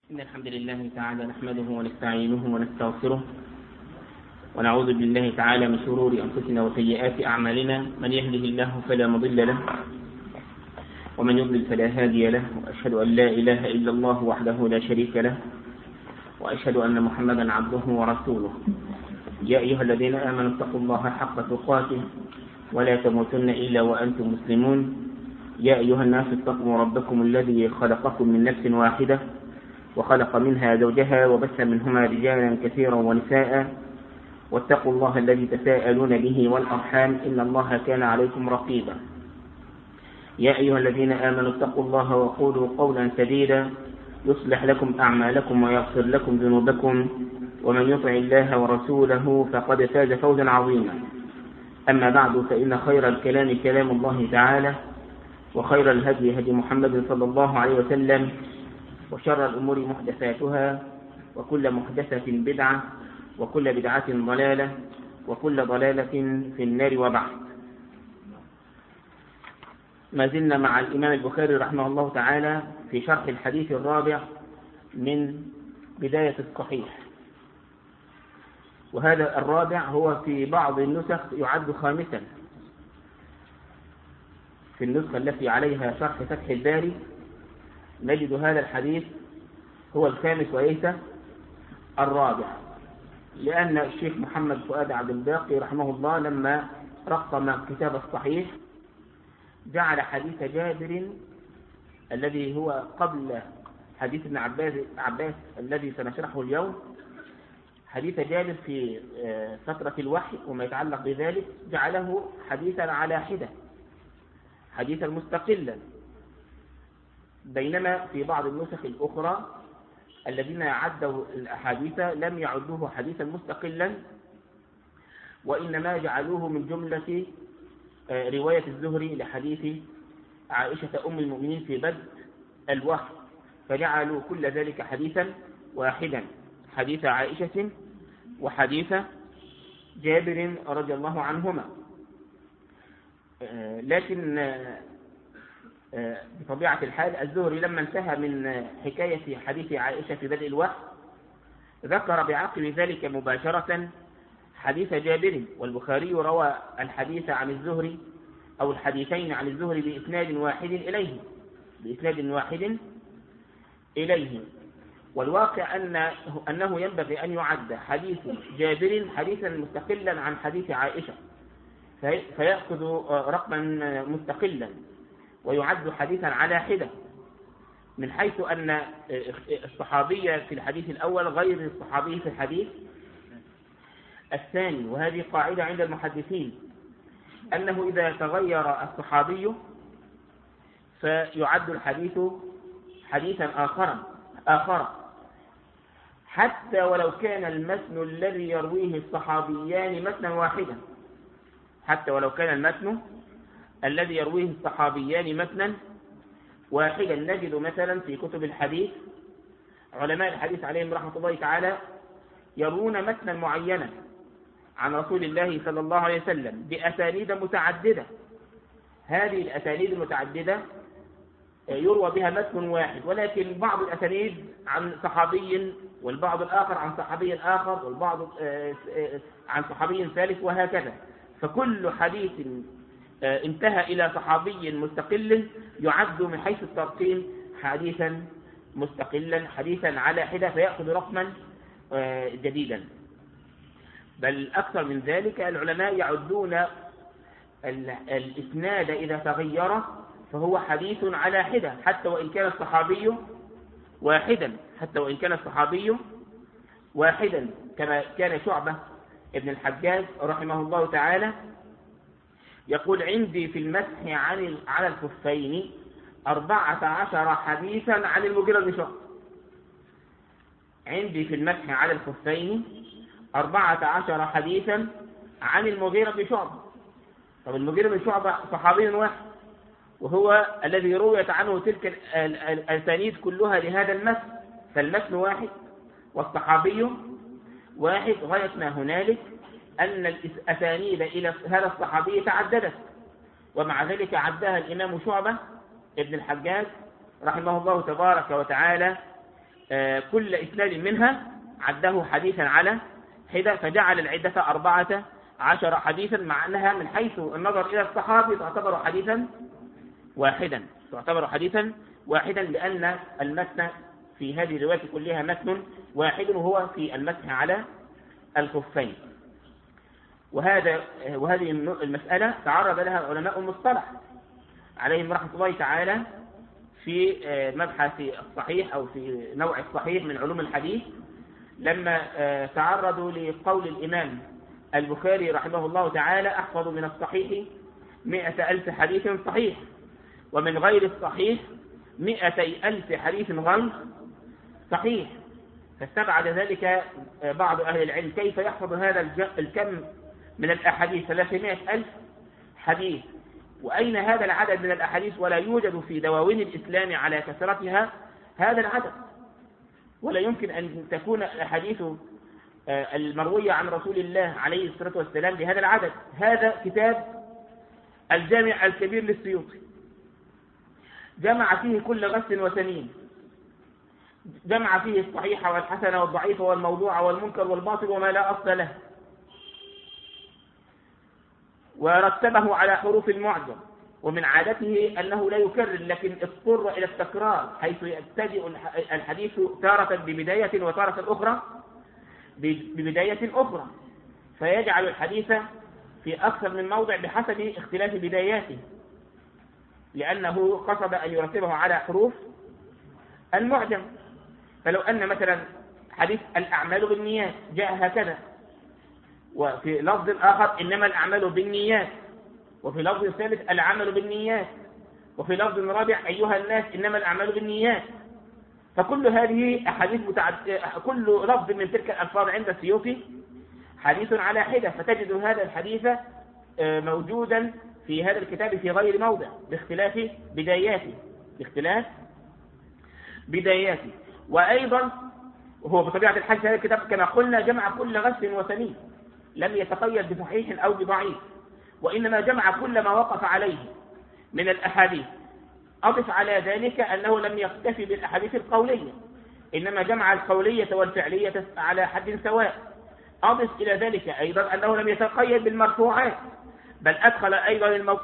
إن الحمد لله تعالى نحمده ونستعينه ونستغفره ونعوذ بالله تعالى من شرور أنفسنا وسيئات أعمالنا. من يهده الله فلا مضل له ومن يضلل فلا هادي له، وأشهد أن لا إله إلا الله وحده لا شريك له، وأشهد أن محمدا عبده ورسوله. يا أيها الذين آمنوا اتقوا الله حق تقاته ولا تموتن إلا وأنتم مسلمون. يا أيها الناس اتقوا ربكم الذي خلقكم من نفس واحدة وخلق منها زوجها وبث منهما رجالا كثيرا ونساء، واتقوا الله الذي تساءلون به والأرحام إن الله كان عليكم رقيبا. يا أيها الذين آمنوا اتقوا الله وقولوا قولا سديدا يصلح لكم أعمالكم ويغفر لكم ذنوبكم، ومن يطع الله ورسوله فقد فاز فوزا عظيما. أما بعد، فإن خير الكلام كلام الله تعالى، وخير الهدي هدي محمد صلى الله عليه وسلم، وشر الأمور محدثاتها، وكل محدثة بدعة، وكل بدعة ضلالة، وكل ضلالة في النار. وبعد، ما زلنا مع الإمام البخاري رحمه الله تعالى في شرح الحديث الرابع من بداية الصحيح، وهذا الرابع هو في بعض النسخ يعد خامسا. في النسخة التي عليها شرح فتح الباري نجد هذا الحديث هو الخامس وليس الرابع، لأن الشيخ محمد فؤاد عبد الباقي رحمه الله لما رقم كتاب الصحيح جعل حديث جابر الذي هو قبل حديث ابن عباس الذي سنشرحه اليوم، حديث جابر في فترة الوحي وما يتعلق بذلك، جعله حديثا على حدة، حديثا مستقلا، بينما في بعض النسخ الأخرى الذين عدوا الأحاديث لم يعدوه حديثا مستقلا، وإنما جعلوه من جملة رواية الزهري لحديث عائشة أم المؤمنين في بدء الوحي، فجعلوا كل ذلك حديثا واحدا، حديث عائشة وحديث جابر رضي الله عنهما. لكن بطبيعة الحال الزهري لما انتهى من حكاية حديث عائشة في بدء الوحي ذكر بعقب ذلك مباشرة حديث جابر، والبخاري روى الحديث عن الزهري أو الحديثين عن الزهري بإسناد واحد إليه. والواقع أنه ينبغي أن يعد حديث جابر حديثا مستقلا عن حديث عائشة، فيأخذ رقما مستقلا ويعد حديثا على حدة، من حيث أن الصحابي في الحديث الأول غير الصحابي في الحديث الثاني. وهذه قاعدة عند المحدثين، أنه إذا تغير الصحابي فيعد الحديث حديثا آخر حتى ولو كان المتن الذي يرويه الصحابيان متنا واحدا، حتى ولو كان المتن الذي يرويه الصحابيان متنا واحدا. نجد مثلا في كتب الحديث علماء الحديث عليهم رحمة الله تعالى يروون متنا معينا عن رسول الله صلى الله عليه وسلم بأسانيد متعددة. هذه الأسانيد المتعددة يروى بها متن واحد، ولكن بعض الأسانيد عن صحابي، والبعض الآخر عن صحابي آخر، والبعض عن صحابي ثالث، وهكذا. فكل حديث انتهى إلى صحابي مستقل يعد من حيث الترقيم حديثا مستقلا، حديثا على حدة، فيأخذ رقما جديدا. بل أكثر من ذلك، العلماء يعدون الإسناد إذا تغير فهو حديث على حدة حتى وإن كان الصحابي واحدا، كما كان شعبة ابن الحجاج رحمه الله تعالى يقول: عندي في المسح على الخفين 14 حديثا عن المغيرة بن شعبة. عندي في المسح على الخفين 14 حديثا عن المغيرة بن شعبة. طب المغيرة بن شعبة صحابي واحد، وهو الذي رويت عنه تلك الأسانيد كلها لهذا المسح، فالمسن واحد والصحابي واحد. غاية ما هنالك أن الأسانيد إلى هذا الصحابي تعددت، ومع ذلك عدها الإمام شعبة ابن الحجاج رحمه الله تبارك وتعالى كل إسناد منها عده حديثا على حدة، فجعل العدة 14 حديثا، مع أنها من حيث النظر إلى الصحابي تعتبر حديثا واحدا، لأن المتن في هذه الروايات كلها متن واحد، وهو في المسح على الخفين. وهذه المسألة تعرض لها علماء المصطلح عليهم رحمة الله تعالى في مبحث الصحيح أو في نوع الصحيح من علوم الحديث، لما تعرضوا لقول الإمام البخاري رحمه الله تعالى: أحفظ من الصحيح 100,000 حديث صحيح، ومن غير الصحيح 200,000 حديث غير صحيح. فاستبعد ذلك بعض أهل العلم: كيف يحفظ هذا الكم من الأحاديث 300,000 حديث؟ وأين هذا العدد من الأحاديث ولا يوجد في دواوين الإسلام على كثرتها هذا العدد؟ ولا يمكن أن تكون الأحاديث المروية عن رسول الله عليه الصلاة والسلام بهذا العدد. هذا كتاب الجامع الكبير للسيوطي، جمع فيه كل غث وسمين، جمع فيه الصحيح والحسن والضعيف والموضوع والمنكر والباطل وما لا أصل له، ورتبه على حروف المعجم. ومن عادته أنه لا يكرر، لكن اضطر إلى التكرار، حيث يبتدئ الحديث تارة ببداية وتارة أخرى ببداية أخرى، فيجعل الحديث في أكثر من موضع بحسب اختلاف بداياته، لأنه قصد أن يرتبه على حروف المعجم. فلو أن مثلا حديث الأعمال بالنيات جاء هكذا، وفي لفظ آخر إنما الأعمال بالنيات، وفي لفظ ثالث العمل بالنيات، وفي لفظ رابع أيها الناس إنما الأعمال بالنيات، فكل هذه أحاديث كل لفظ من تلك الألفاظ عند السيوطي حديث على حدة، فتجد هذا الحديث موجودا في هذا الكتاب في غير موضع باختلاف بداياته. وأيضا وهو بطبيعة الحال هذا الكتاب كما قلنا جمع كل غث وسمين، لم يتقيد بصحيح أو بضعيف، وإنما جمع كل ما وقف عليه من الأحاديث. أضف على ذلك أنه لم يكتفي بالأحاديث القولية، إنما جمع القولية والفعلية على حد سواء. أضف إلى ذلك أيضا أنه لم يتقيد بالمرفوعات، بل أدخل أيضا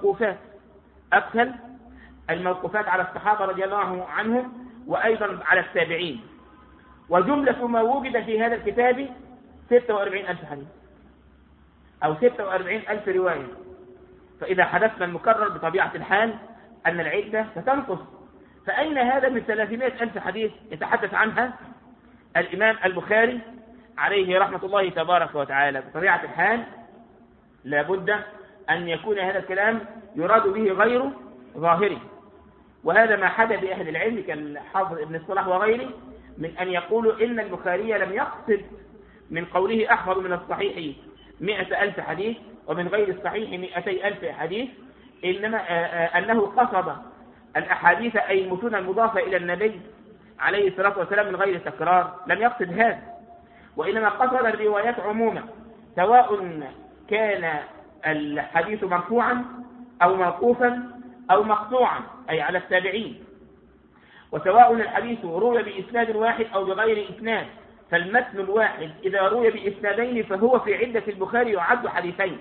الموقوفات على الصحابة رضي الله عنهم، وأيضا على التابعين. وجملة ما وجد في هذا الكتاب 46,000 حديث أو 46,000 رواية. فإذا حدثنا المكرر بطبيعة الحال أن العدة ستنقص، فأين هذا من 300,000 حديث يتحدث عنها الإمام البخاري عليه رحمة الله تبارك وتعالى؟ بطبيعة الحال لابد أن يكون هذا الكلام يراد به غير ظاهره، وهذا ما حدث بأهل العلم كالحافظ ابن الصلاح وغيره من أن يقولوا إن البخاري لم يقصد من قوله أحفظ من الصحيح 100,000 حديث ومن غير الصحيح 200,000 حديث، إنما أنه قصد الأحاديث أي المتون المضافة إلى النبي عليه الصلاة والسلام من غير تكرار. لم يقصد هذا، وإنما قصد الروايات عموما، سواء كان الحديث مرفوعا أو موقوفا أو مقطوعا أي على التابعين، وسواء الحديث روي بإسناد واحد أو بغير إسناد، فالمتن الواحد إذا روي بإسنادين فهو في عدة البخاري يعد حديثين.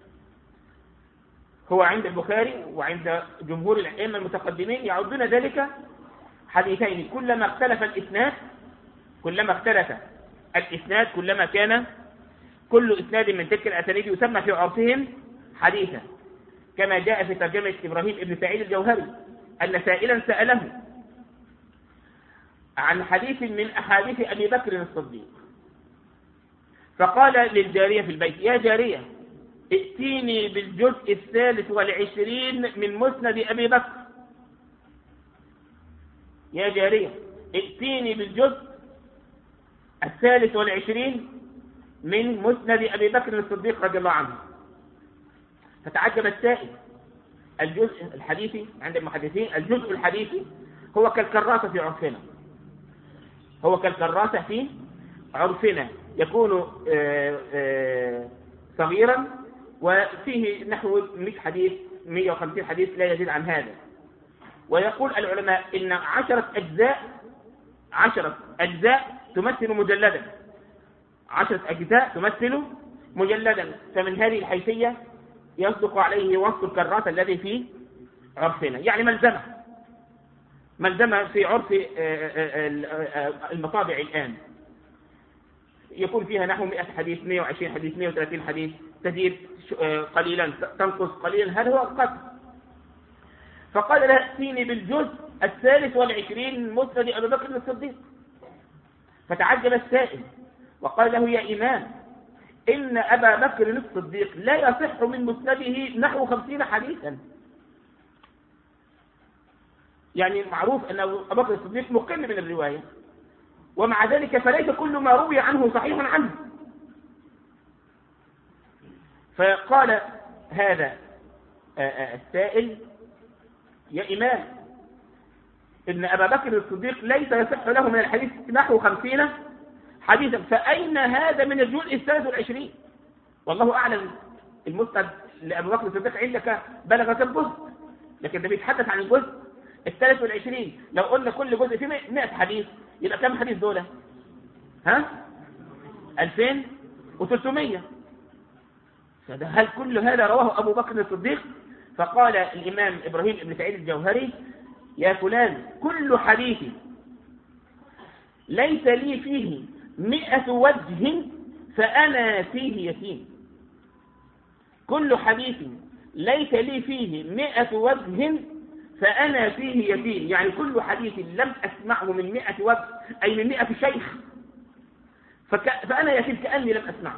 هو عند البخاري وعند جمهور الأئمة المتقدمين يعدون ذلك حديثين، كلما اختلف الإسناد كلما كان كل إسناد من تلك الأسانيد يسمى في عرفهم حديثا، كما جاء في ترجمة إبراهيم ابن سعيد الجوهري أن سائلا سأله عن حديث من أحاديث أبي بكر الصديق، فقال للجارية في البيت: يا جارية ائتيني بالجزء 23 من مسند أبي بكر. يا جارية ائتيني بالجزء 23 من مسند أبي بكر الصديق رضي الله عنه. فتعجب السائل. الجزء الحديثي عند المحدثين الجزء الحديثي هو كالكراسة في عرفنا، يكون صغيرا وفيه نحو 100 حديث 150 حديث لا يزيد عن هذا. ويقول العلماء إن 10 أجزاء تمثل مجلدا، 10 أجزاء تمثل مجلدا. فمن هذه الحيثية يصدق عليه وصف الكرات الذي في عرفنا، يعني ملزمة في عرف المطابع الآن يكون فيها نحو 100 حديث، 120 حديث، 130 حديث، تزيد قليلا تنقص قليلا، هذا هو القدر. فقال له ائتيني بالجزء 23 من مسند أبي بكر الصديق. فتعجب السائل وقال له يا إمام إن أبا بكر الصديق لا يصح من مسنده نحو 50 حديثا. يعني معروف أن أبا بكر الصديق مقل من الرواية، ومع ذلك فليس كل ما روي عنه صحيح عنه. فقال هذا السائل يا إمام إن أبا بكر الصديق ليس يصح له من الحديث نحو 50 حديثا، فأين هذا من الجزء 23؟ والله أعلم المسند لأبي بكر الصديق عندك بلغ كم جزء، لكن ده بيتحدث عن الجزء 23. لو قلنا كل جزء فيه 100 حديث يبقى كم حديث دولة؟ 2300. هل كل هذا رواه أبو بكر الصديق؟ فقال الإمام إبراهيم بن سعيد الجوهري يا فلان كل حديث ليس لي فيه 100 وجه فأنا فيه يتيم. كل حديث ليس لي فيه 100 وجه فأنا فيه يتيم، يعني كل حديث لم أسمعه من 100 وجه أي من 100 شيخ فأنا يتيم كأني لم أسمعه.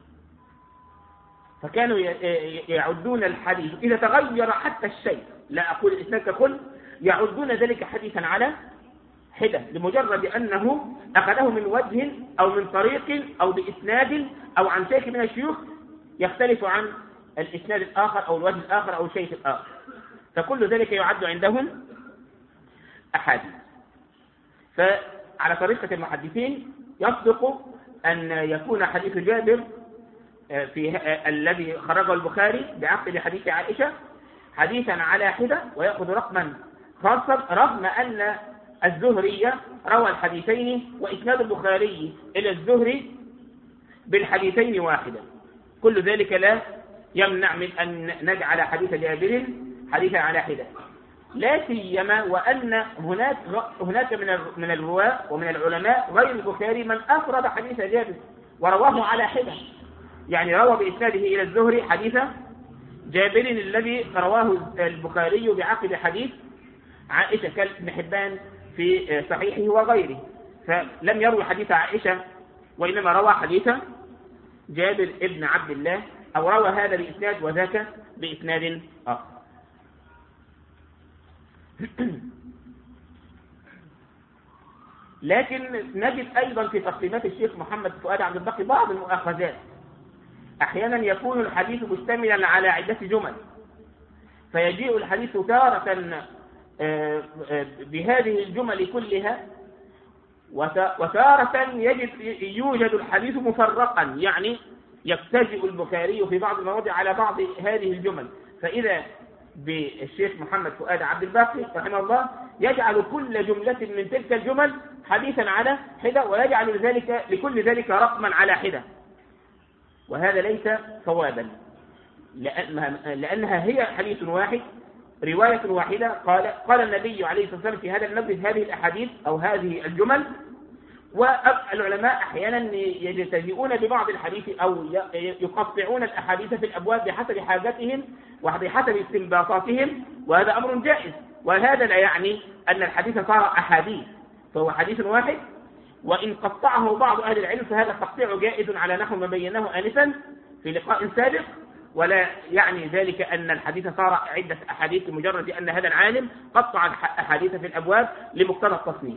فكانوا يعدون الحديث إذا تغير حتى الشيء، لا أقول الإسناد ككل، يعدون ذلك حديثا على حدة لمجرد أنه أخذه من وجه أو من طريق أو بإسناد أو عن شيخ من الشيوخ يختلف عن الإسناد الآخر أو الوجه الآخر أو الشيخ الآخر، فكل ذلك يعد عندهم أحاديث. فعلى طريقة المحدثين يصدق أن يكون حديث جابر في الذي خرجه البخاري بعقد حديث عائشة حديثا على حدة ويأخذ رقما خاصا، رغم أن الزهري روى الحديثين وإسناد البخاري إلى الزهري بالحديثين واحدا. كل ذلك لا يمنع من أن نجعل حديث جابر حديثا على حدة، لا سيما وأن هناك من الرواة ومن العلماء غير البخاري من أفرد حديث جابر ورواه على حدة، يعني روى بإسناده إلى الزهري حديث جابر الذي رواه البخاري بعقد حديث عائشة كابن حبان في صحيحه وغيره، فلم يروي حديث عائشة وإنما روى حديث جابر ابن عبد الله، أو روى هذا بإسناد وذاك بإسناد آخر. لكن نجد أيضا في تقسيمات الشيخ محمد فؤاد عبد الباقي بعض المؤاخذات. أحيانا يكون الحديث مشتملا على عدة جمل، فيجيء الحديث تارة بهذه الجمل كلها، وتارة يوجد الحديث مفرقا، يعني يتجه البخاري في بعض المواضع على بعض هذه الجمل. فإذا بالشيخ محمد فؤاد عبد الباقي رحمه الله يجعل كل جملة من تلك الجمل حديثا على حدة، ويجعل لكل ذلك رقما على حدة، وهذا ليس صوابا، لأنها هي حديث واحد رواية واحدة. قال النبي عليه الصلاة والسلام في هذا المجلس هذه الأحاديث أو هذه الجمل، والعلماء أحيانا يجتزئون ببعض الحديث أو يقطعون الأحاديث في الأبواب بحسب حاجتهم وبحسب استنباطاتهم، وهذا أمر جائز، وهذا لا يعني أن الحديث صار أحاديث، فهو حديث واحد، وإن قطعه بعض أهل العلم فهذا التقطيع جائز على نحو ما بيناه آنفا في لقاء سابق، ولا يعني ذلك أن الحديث صار عدة أحاديث لمجرد أن هذا العالم قطع الأحاديث في الأبواب لمقتضى التصنيف.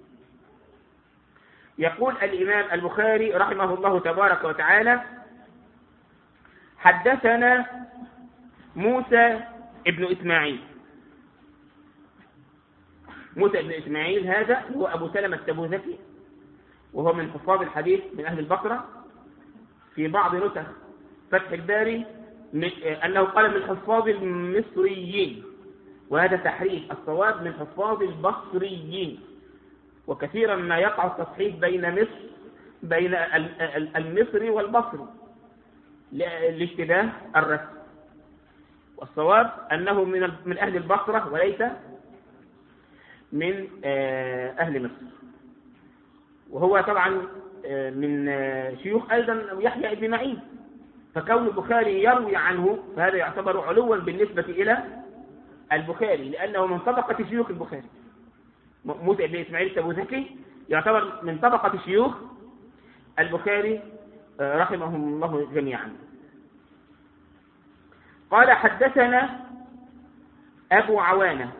يقول الإمام البخاري رحمه الله تبارك وتعالى حدثنا موسى ابن إسماعيل. موسى ابن إسماعيل هذا هو أبو سلمة التبوذكي، وهو من حفاظ الحديث من أهل البصرة. في بعض نسخ فتح الباري أنه قال من حفاظ المصريين، وهذا تحريف، الصواب من حفاظ البصريين، وكثيرا ما يقع التصحيح بين المصري والبصري لاشتباه الرسم، والصواب أنه من أهل البصرة وليس من أهل مصر. وهو طبعا من شيوخ أيضا يحيى بن معين، فكون البخاري يروي عنه فهذا يعتبر علوا بالنسبة إلى البخاري، لأنه من طبقة شيوخ البخاري. موسى بن إسماعيل التبوذكي يعتبر من طبقة شيوخ البخاري رحمهم الله جميعا. قال حدثنا أبو عوانة.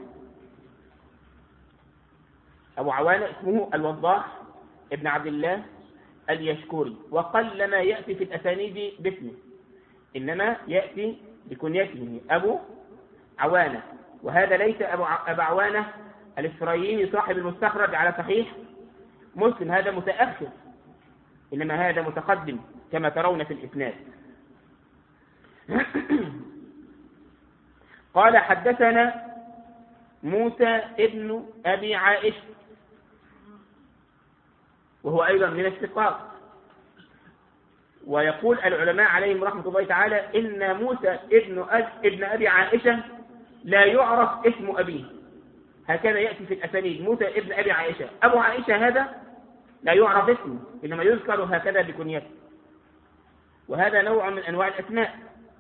أبو عوانة اسمه الوضاح ابن عبد الله اليشكري، وقل ما يأتي في الأسانيد باسمه، إنما يأتي بكنيته أبو عوانة. وهذا ليس أبو عوانة الإسرائيلي صاحب المستخرج على صحيح مسلم، هذا متأخر، إنما هذا متقدم كما ترون في الإسناد. قال حدثنا موسى ابن أبي عائشة، وهو أيضا من الثقات، ويقول العلماء عليهم رحمة الله تعالى إن موسى ابن أبي عائشة لا يعرف اسم أبيه، هكذا يأتي في الأسانيد موسى ابن أبي عائشة. أبو عائشة هذا لا يعرف اسمه، إنما يذكر هكذا بكنيته، وهذا نوع من أنواع الأسماء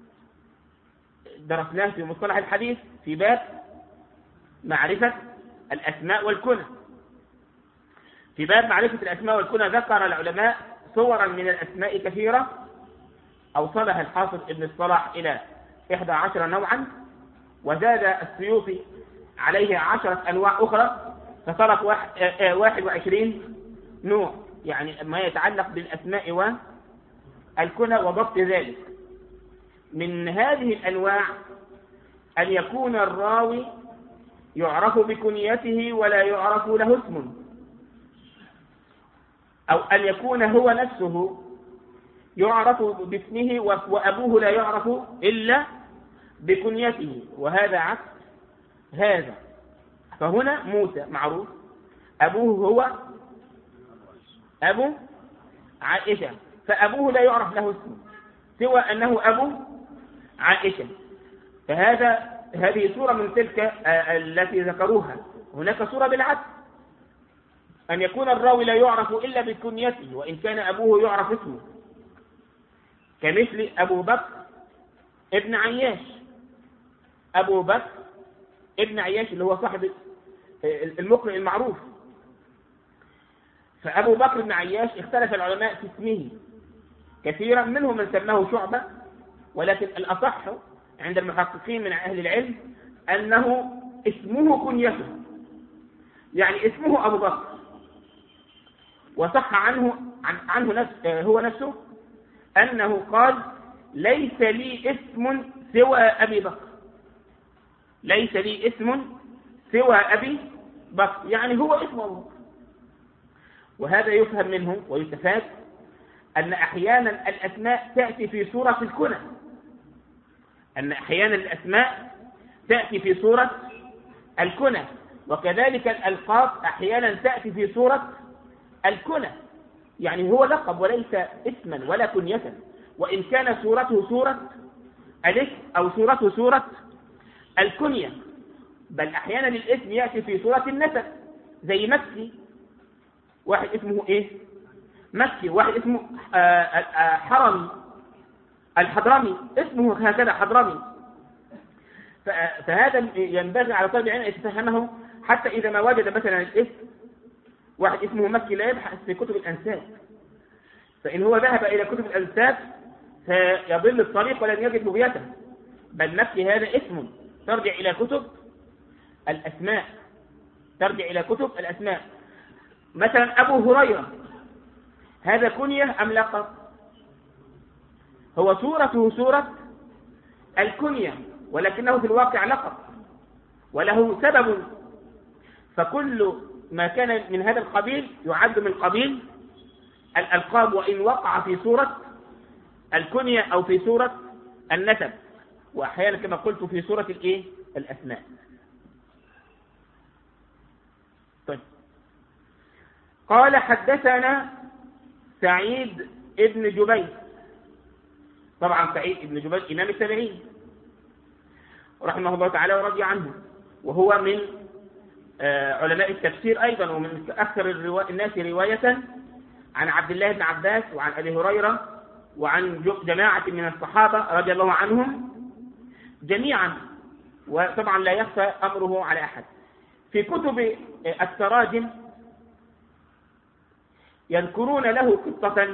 درسناه في مصطلح الحديث في باب معرفة الأسماء والكنى. في باب معرفة الأسماء والكنى ذكر العلماء صورا من الأسماء كثيرة أوصلها الحافظ ابن الصلاح إلى 11 نوعا، وزاد السيوطي عليه 10 أنواع أخرى، فصارت 21 نوع، يعني ما يتعلق بالأسماء والكنى وضبط ذلك. من هذه الأنواع أن يكون الراوي يعرف بكنيته ولا يعرف له اسم، أو أن يكون هو نفسه يعرف باسمه وأبوه لا يعرف إلا بكنيته، وهذا عكس هذا. فهنا موسى معروف أبوه هو أبو عائشة، فأبوه لا يعرف له اسم سوى أنه أبو عائشة، هذه صورة من تلك التي ذكروها. هناك صورة بالعكس، أن يكون الراوي لا يعرف إلا بكنيته وإن كان أبوه يعرف اسمه، كمثل أبو بكر ابن عياش. أبو بكر ابن عياش اللي هو صاحب المقرئ المعروف. فأبو بكر بن عياش اختلف العلماء في اسمه كثيرا، منهم من سماه شعبة، ولكن الأصح عند المحققين من أهل العلم أنه اسمه كنيته، يعني اسمه أبو بكر. وصح عنه هو نفسه أنه قال ليس لي اسم سوى أبي بكر، ليس لي اسم سوى أبي بكر، يعني هو اسم أبو بكر. وهذا يفهم منه ويستفاد أن أحيانا الأسماء تأتي في صورة الكنى، أن أحيانا الأسماء تأتي في صورة الكنى، وكذلك الألقاب أحيانا تأتي في صورة الكنى، يعني هو لقب وليس اسما ولا كنية، وإن كان صورته صورة الاسم أو صورته صورة الكنية. بل أحيانا الاسم يأتي في صورة النسب، زي مكي، واحد اسمه إيه؟ مكي، واحد اسمه حرمي، الحضرمي اسمه هكذا حضرمي. فهذا ينبغي على طالب العلم أن يتفهمه، حتى إذا ما وجد مثلا الاسم واحد اسمه مكي لا يبحث في كتب الأنساب، فإن هو ذهب إلى كتب الأنساب سيضل الطريق ولن يجد هويته. بل مكي هذا اسم ترجع إلى كتب الأسماء، ترجع إلى كتب الأسماء. مثلا أبو هريرة هذا كنية أم لقب؟ هو صورته صورة الكنية، ولكنه في الواقع لقب وله سبب، فكل ما كان من هذا القبيل يعد من قبيل الألقاب، وإن وقع في صورة الكنية أو في صورة النسب، وأحيانا كما قلت في صورة الأسماء. طيب، قال حدثنا سعيد ابن جبير. طبعا سعيد ابن جبير إمام التابعين رحمه الله تعالى ورضي عنه، وهو من علماء التفسير أيضا، ومن أكثر الناس رواية عن عبد الله بن عباس وعن أبي هريرة وعن جماعة من الصحابة رضي الله عنهم جميعا، وطبعا لا يخفى أمره على أحد. في كتب التراجم يذكرون له قصة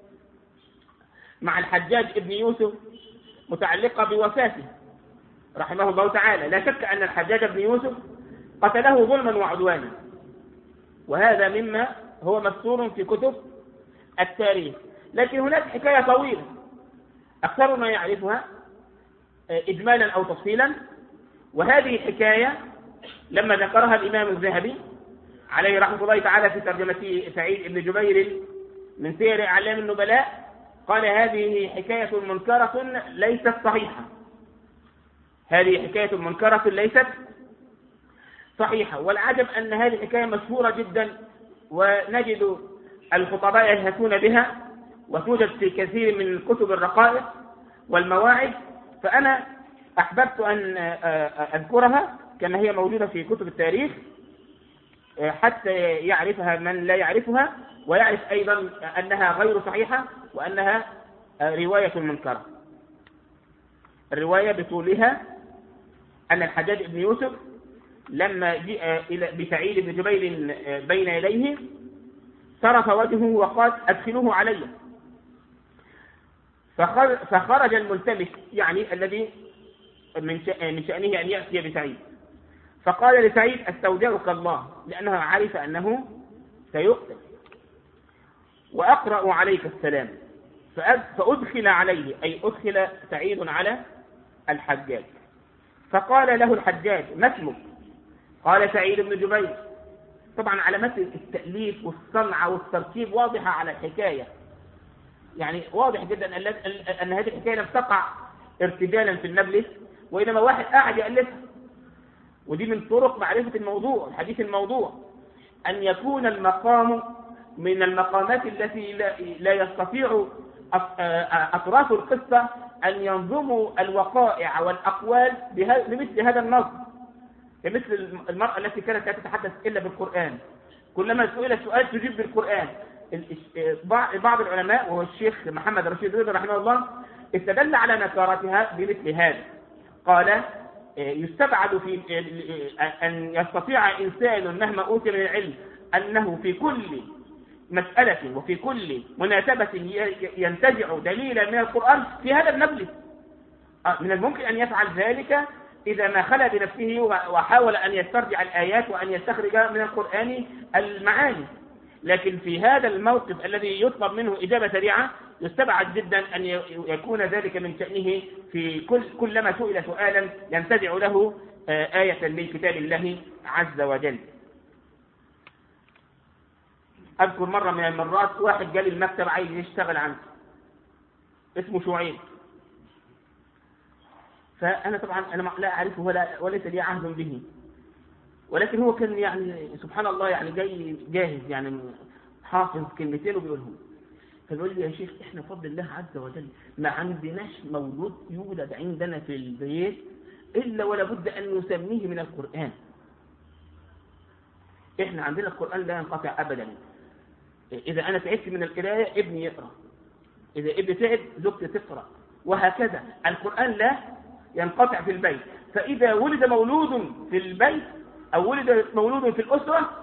مع الحجاج بن يوسف متعلقة بوفاته رحمه الله تعالى. لا شك أن الحجاج بن يوسف قتله ظلما وعدوانا، وهذا مما هو مذكور في كتب التاريخ. لكن هناك حكاية طويلة أكثرنا يعرفها إجمالا أو تفصيلا، وهذه حكاية لما ذكرها الإمام الذهبي عليه رحمة الله تعالى في ترجمة سعيد بن جبير من سير أعلام النبلاء، قال هذه حكاية منكرة ليست صحيحة. هذه حكاية منكرة ليست صحيحة. والعجب أن هذه الحكاية مشهورة جدا، ونجد الخطباء يلهثون بها، وتوجد في كثير من كتب الرقائق والمواعظ. فأنا أحببت أن أذكرها كما هي موجودة في كتب التاريخ حتى يعرفها من لا يعرفها، ويعرف أيضا أنها غير صحيحة وأنها رواية منكرة. الرواية بطولها أن الحجاج بن يوسف لما جاء بسعيد بن جبير بين يديه صرف وجهه وقال أدخلوه علي، فخرج الملتمس يعني الذي من شأنه أن يأتي بسعيد، فقال لسعيد استودعك الله، لأنه عرف أنه سيقتل، وأقرأ عليك السلام. فأدخل عليه، أي أدخل سعيد على الحجاج. فقال له الحجاج ما اسمك؟ قال سعيد بن جبير. طبعا علامات التأليف والصنعة والترتيب واضحة على الحكاية، يعني واضح جدا أن هذه الحكاية لم تقع ارتجالا في المجلس، وإنما واحد قاعد يألفها. ودي من طرق معرفة الموضوع، الحديث الموضوع، أن يكون المقام من المقامات التي لا يستطيع أطراف القصة أن ينظموا الوقائع والأقوال بمثل هذا النظم، مثل المرأة التي كانت لا تتحدث إلا بالقرآن، كلما سئل سؤال تجيب بالقرآن. بعض العلماء وهو الشيخ محمد رشيد رضا رحمه الله استدل على نكارتها بمثل هذا، قال يستبعد في أن يستطيع إنسان مهما أوتي من العلم أنه في كل مسألة وفي كل مناسبة ينتزع دليلا من القرآن في هذا المجلس. من الممكن أن يفعل ذلك إذا ما خلى بنفسه وحاول أن يسترجع الآيات وأن يستخرج من القرآن المعاني، لكن في هذا الموقف الذي يطلب منه إجابة سريعة يستبعد جدا أن يكون ذلك من شأنه في كلما سئل سؤالا ينتزع له آية من كتاب الله عز وجل. أذكر مرة من المرات واحد جالي المكتب عايز يشتغل عندي، اسمه شعيب، فأنا طبعا أنا لا أعرفه وليس لي عهد به، ولكن هو كان يعني سبحان الله يعني جاي جاهز، يعني حافظ كلمتين وبيقولهم. فبيقول لي يا شيخ احنا بفضل الله عز وجل ما عندناش مولود يولد عندنا في البيت إلا ولا بد أن نسميه من القرآن. احنا عندنا القرآن لا ينقطع أبدا، إذا أنا تعبت من القراءة ابني يقرأ، إذا ابني تعب زوجتي تقرأ، وهكذا. القرآن لا ينقطع في البيت، فإذا ولد مولود في البيت أو ولد مولود في الأسرة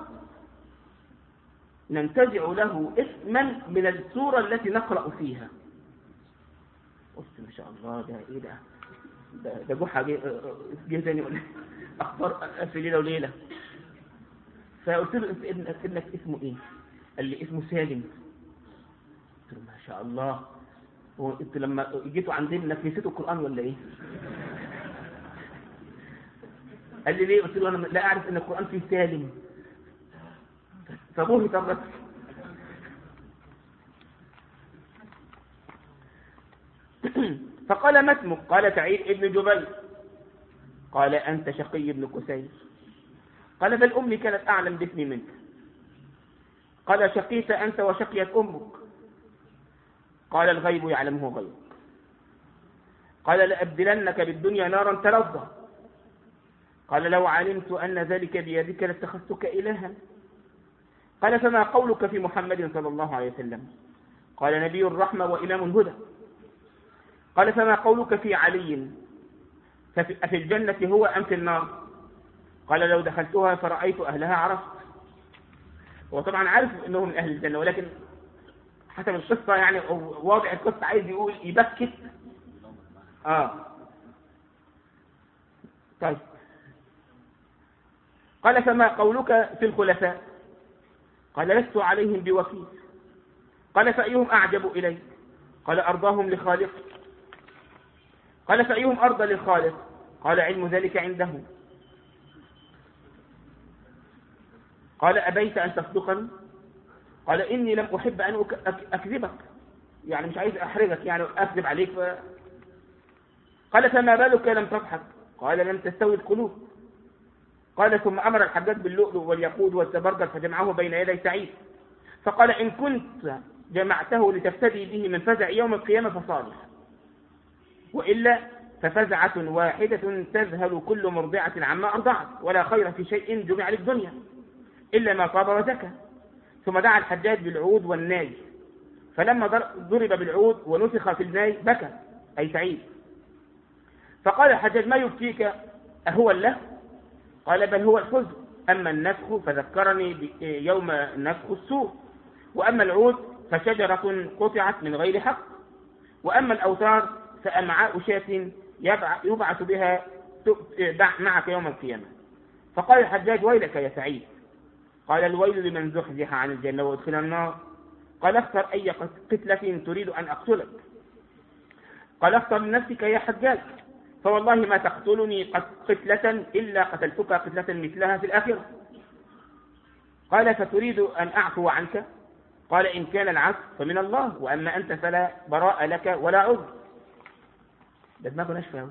ننتزع له اسما من السورة التي نقرأ فيها. قلت ما شاء الله ده إيه ده جحا جه تاني ولا أخبار في ليلة وليلة. فقلت له ابنك اسمه إيه؟ قال لي اسمه سالم. قلت له ما شاء الله، وانت لما جيتوا عندنا نسيتوا القرآن ولا إيه؟ قال لي ليه؟ قلت له أنا لا أعرف أن القرآن فيه سالم. فبهت الرجل. فقال ما اسمك؟ قال سعيد بن جبير. قال أنت شقي بن كسير. قال بل أمي كانت أعلم باسمي منك. قال شقيت أنت وشقيت أمك. قال الغيب يعلمه غيرك. قال لأبدلنك بالدنيا نارا تلظى. قال لو علمت أن ذلك بيدك لاتخذتك إلها. قال فما قولك في محمد صلى الله عليه وسلم؟ قال نبي الرحمة وإمام الهدى. قال فما قولك في علي؟ أفي الجنة هو أم في النار؟ قال لو دخلتها فرأيت أهلها عرفت. هو طبعا عارف أنه من أهل الجنة، ولكن حسب القصة يعني واضع القصة عايز يقول يبكت. طيب. قال فما قولك في الخلفاء؟ قال لست عليهم بوكيل. قال فأيهم أعجب إليك؟ قال أرضاهم لخالق. قال فأيهم أرضى للخالق؟ قال علم ذلك عنده. قال أبيت أن تصدقني؟ قال إني لم أحب أن أكذبك، يعني مش عايز أحرجك، يعني أكذب عليك قال فما بالك لم تضحك؟ قال لم تستوي القلوب. قال ثم أمر الحجاج باللؤلؤ والياقوت والزبرجد فجمعه بين يدي سعيد، فقال إن كنت جمعته لتفتدي به من فزع يوم القيامة فصالح، وإلا ففزعة واحدة تذهل كل مرضعة عما أرضعت، ولا خير في شيء جمع للدنيا إلا ما طاب وزكى. ثم دعا الحجاج بالعود والناي، فلما ضرب بالعود ونفخ في الناي بكى أي سعيد. فقال الحجاج ما يبكيك أهو له؟ قال بل هو الحزن، أما النفخ فذكرني يوم نفخ السور، وأما العود فشجرة قطعت من غير حق، وأما الأوتار فأمعاء شاة يبعث بها معك يوم القيامة. فقال الحجاج ويلك يا سعيد. قال الويل لمن زحزح عن الجنة وادخل النار. قال اختر أي قتلة تريد أن أقتلك؟ قال اختر لنفسك يا حجاج، فوالله ما تقتلني قتلة إلا قتلتك قتلة مثلها في الآخرة. قال فتريد أن أعفو عنك؟ قال إن كان العفو فمن الله، وأما أنت فلا براء لك ولا عذر. ده دماغه ناشفة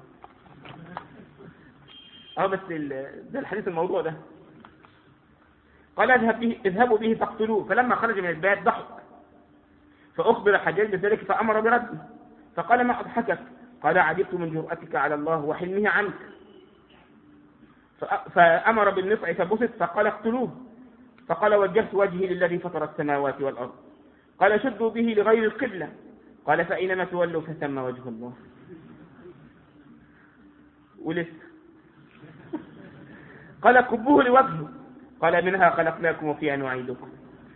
بس ده الحديث الموضوع ده. قال اذهبوا به فاقتلوه. فلما خرج من الباب ضحك، فأخبر الحجاج بذلك فأمر برده. فقال ما أضحكك؟ قال عجبت من جرأتك على الله وحلمه عنك. فأمر بالنصع فبسط، فقال اقتلوه. فقال وجهت وجهي للذي فطر السماوات والأرض. قال شدوا به لغير القبلة. قال فأينما تولوا فثم وجه الله. ولسه قال كبوه لوجهه. قال منها خلقناكم وفيها نعيدكم.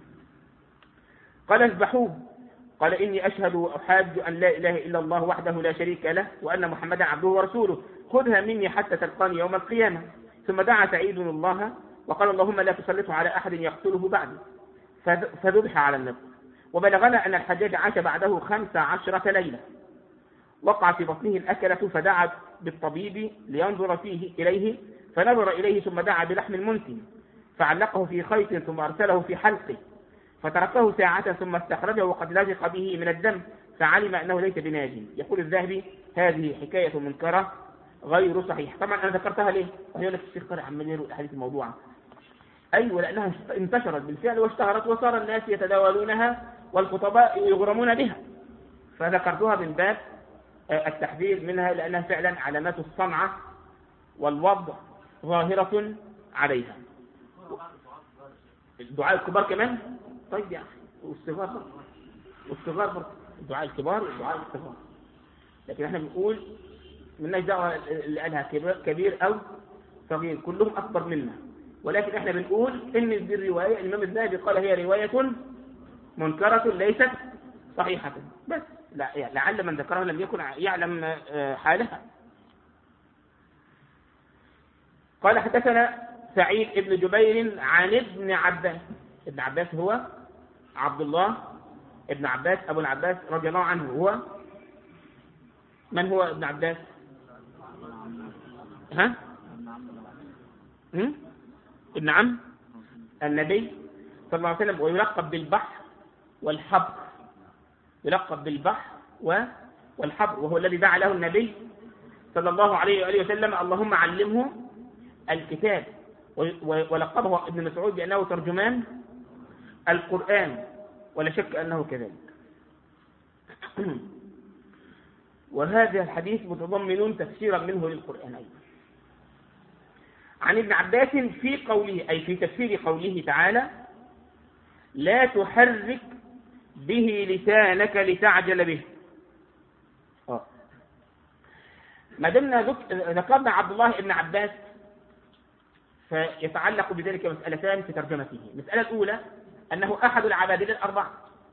قال اذبحوه. قال إني أشهد وأحاج أن لا إله إلا الله وحده لا شريك له وأن محمدا عبده ورسوله، خذها مني حتى تلقاني يوم القيامة. ثم دعا سعيد الله وقال اللهم لا تسلطه على أحد يقتله بعد، فذبح على النفس. وبلغنا أن الحجاج عاش بعده 15 ليلة. وقع في بطنه الأكلة، فدعا بالطبيب لينظر فيه إليه، فنظر إليه ثم دعا بلحم منتن، فعلقه في خيط ثم أرسله في حلقه، فتركه ساعة ثم استخرجه وقد لزق به من الدم، فعلم أنه ليس بناج. يقول الذهبي هذه حكاية منكرة غير صحيح. طبعا أنا ذكرتها ليه؟ يقول لك الشيخ طارق عمال يروي الأحاديث الموضوعة. أيوة، لأنها انتشرت بالفعل واشتهرت وصار الناس يتداولونها والخطباء يغرمون بها، فذكرتها من باب التحذير منها، لأنها فعلا علامات الصنعة والوضع ظاهرة عليها. الدعاء الكبار كمان، طيب يا أخي، والصغار برضه، الدعاء الكبار والدعاء الصغار. لكن احنا بنقول مالناش دعوة اللي قالها كبير أو صغير، كلهم أكبر منا، ولكن احنا بنقول إن دي الرواية الإمام الذهبي قال هي رواية منكرة ليست صحيحة، بس لعل من ذكرها لم يكن يعلم حالها. قال حدثنا سعيد ابن جبير عن ابن عباس. ابن عباس هو عبد الله ابن عباس أبو العباس رضي الله عنه. هو من هو ابن عباس؟ ابن عم النبي صلى الله عليه وسلم، ويلقب بالبحر والحبر، يلقب بالبحر والحبر، وهو الذي دعا له النبي صلى الله عليه وآله وسلم اللهم علمه الكتاب، ولقبه ابن مسعود بأنه ترجمان القرآن، ولا شك أنه كذلك. وهذا الحديث متضمن تفسيرا منه للقرآن أيضا. عن ابن عباس في قوله، أي في تفسير قوله تعالى: لا تحرك به لسانك لتعجل به. ما دمنا ذكرنا عبد الله بن عباس، فيتعلق بذلك مسألتان في ترجمته. المسألة الأولى أنه أحد العبادلة الأربعة.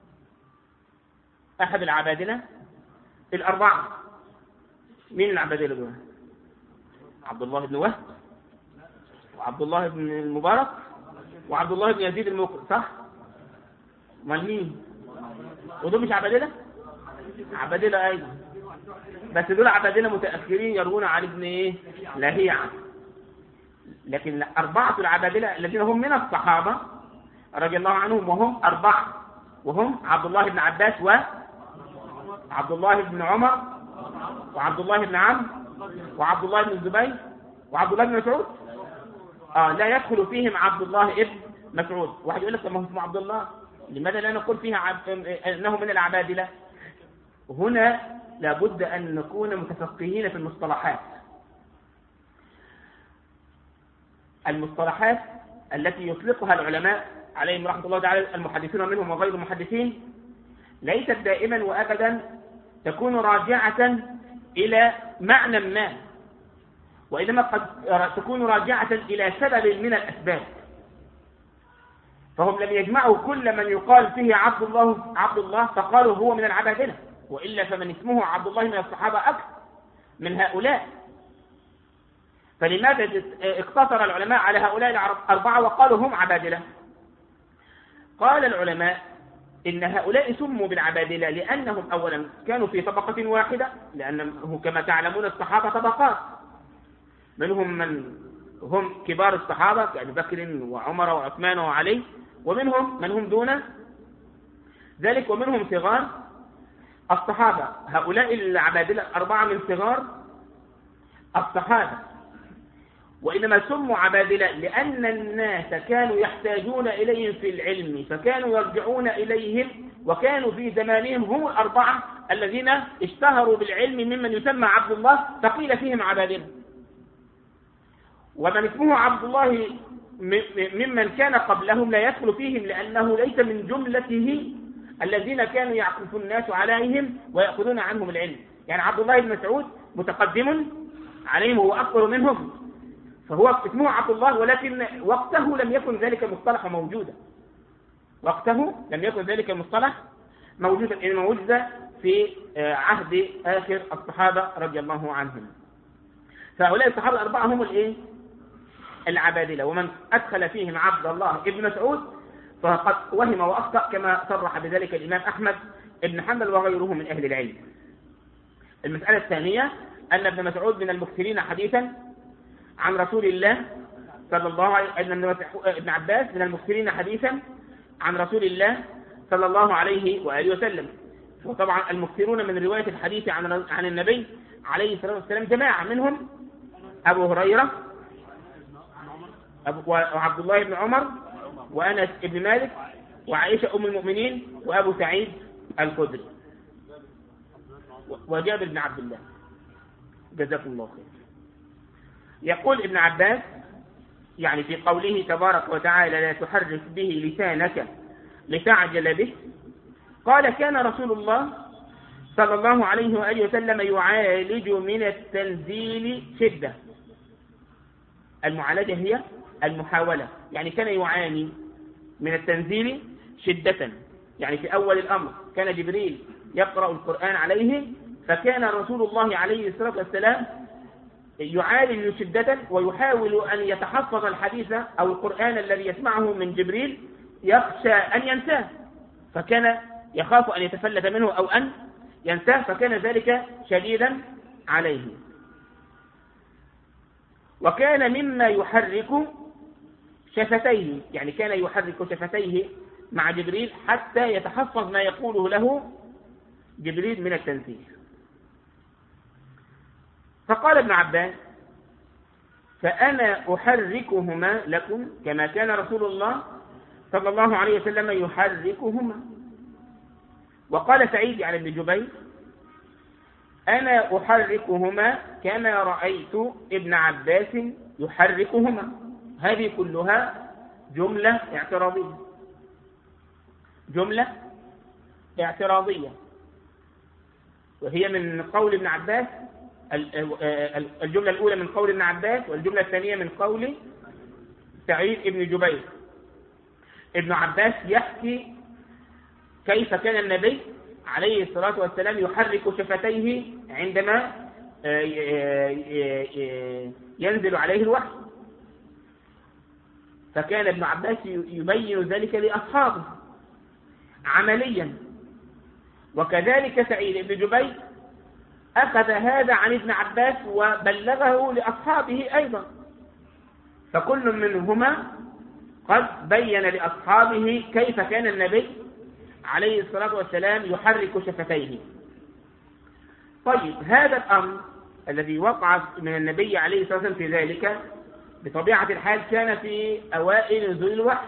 أحد العبادلة الأربعة. مين العبادلة دول؟ عبد الله بن وهب، وعبد الله بن المبارك، وعبد الله بن يزيد المقري، صح؟ امال مين؟ ودول مش عبادلة؟ عبادلة أيضا، بس دول عبادلة متأخرين يروون عن ابن إيه؟ لهيعة. لكن أربعة العبادلة الذين هم من الصحابة رضي الله عنهم، وهم أربعة، وهم عبد الله بن عباس، وعبد الله بن عمر، وعبد الله بن عمرو، وعبد الله بن الزبير، وعبد الله بن مسعود. لا يدخل فيهم عبد الله ابن مسعود. واحد يقول لك طب ما هو اسمه عبد الله، لماذا لا نقول فيها أنه من العبادلة؟ هنا لابد أن نكون متفقهين في المصطلحات. المصطلحات التي يطلقها العلماء عليهم رحمة الله تعالى، المحدثين منهم وغير المحدثين، ليست دائما وأبدا تكون راجعة إلى معنى ما، وإنما قد تكون راجعة إلى سبب من الأسباب. فهم لم يجمعوا كل من يقال فيه عبد الله فقالوا هو من العبادلة، وإلا فمن اسمه عبد الله من الصحابة أكثر من هؤلاء. فلماذا اقتصر العلماء على هؤلاء الأربعة وقالوا هم عبادلة؟ قال العلماء إن هؤلاء سموا بالعبادلة لأنهم أولا كانوا في طبقة واحدة، لأنه كما تعلمون الصحابة طبقات، منهم من هم كبار الصحابة كأبي بكر وعمر وعثمان وعلي، ومنهم من هم دون ذلك، ومنهم صغار الصحابة. هؤلاء العبادلة الأربعة من صغار الصحابة، وإنما سموا عبادلة لأن الناس كانوا يحتاجون إليهم في العلم، فكانوا يرجعون إليهم، وكانوا في زمانهم هم الأربعة الذين اشتهروا بالعلم ممن يسمى عبد الله، فقيل فيهم عبادلة. ومن اسمه عبد الله ممن كان قبلهم لا يدخل فيهم، لأنه ليس من جملته الذين كانوا يعكف الناس عليهم ويأخذون عنهم العلم. يعني عبد الله بن مسعود متقدم عليهم، هو أكبر منهم، فهو اسمه عبد الله، ولكن وقته لم يكن ذلك المصطلح موجودا. وقته لم يكن ذلك المصطلح موجودا، إنما وجد في عهد آخر الصحابة رضي الله عنهم. فهؤلاء الصحابة الأربعة هم العبادلة، ومن أدخل فيهم عبد الله ابن مسعود فقد وهم وأخطأ، كما صرح بذلك الإمام أحمد بن حنبل وغيره من أهل العلم. المسألة الثانية أن ابن مسعود من المكثرين حديثا عن رسول الله صلى الله عليه وسلم. ابن عباس من المكثرين حديثا عن رسول الله صلى الله عليه وآله وسلم. وطبعا المكثرون من رواية الحديث عن النبي عليه الصلاة والسلام جماعة، منهم أبو هريرة وعبد الله بن عمر وأنس بن مالك وعائشة أم المؤمنين وأبو سعيد الخدري وجابر بن عبد الله، جزاكم الله خير. يقول ابن عباس يعني في قوله تبارك وتعالى لا تحرك به لسانك لتعجل به، قال كان رسول الله صلى الله عليه وآله وسلم يعالج من التنزيل شدة. المعالجة هي المحاولة، يعني كان يعاني من التنزيل شدة. يعني في أول الأمر كان جبريل يقرأ القرآن عليه، فكان رسول الله عليه الصلاة والسلام يعالج شدة ويحاول أن يتحفظ الحديث أو القرآن الذي يسمعه من جبريل، يخشى أن ينساه، فكان يخاف أن يتفلت منه أو أن ينساه، فكان ذلك شديدا عليه. وكان مما يحرك شفتيه، يعني كان يحرك شفتيه مع جبريل حتى يتحفظ ما يقوله له جبريل من التنزيل. فقال ابن عباس فأنا أحركهما لكم كما كان رسول الله صلى الله عليه وسلم يحركهما. وقال سعيد عن ابن جبير: أنا أحركهما كما رأيت ابن عباس يحركهما. هذه كلها جملة اعتراضية، جملة اعتراضية، وهي من قول ابن عباس. الجملة الأولى من قول ابن عباس، والجملة الثانية من قول سعيد ابن جبير. ابن عباس يحكي كيف كان النبي عليه الصلاة والسلام يحرك شفتيه عندما ينزل عليه الوحي، فكان ابن عباس يبين ذلك لأصحابه عمليا. وكذلك سعيد بن جبير أخذ هذا عن ابن عباس وبلغه لأصحابه أيضا، فكل منهما قد بين لأصحابه كيف كان النبي عليه الصلاة والسلام يحرك شفتيه. طيب، هذا الأمر الذي وقع من النبي عليه الصلاة والسلام في ذلك بطبيعة الحال كان في أوائل نزول الوحي،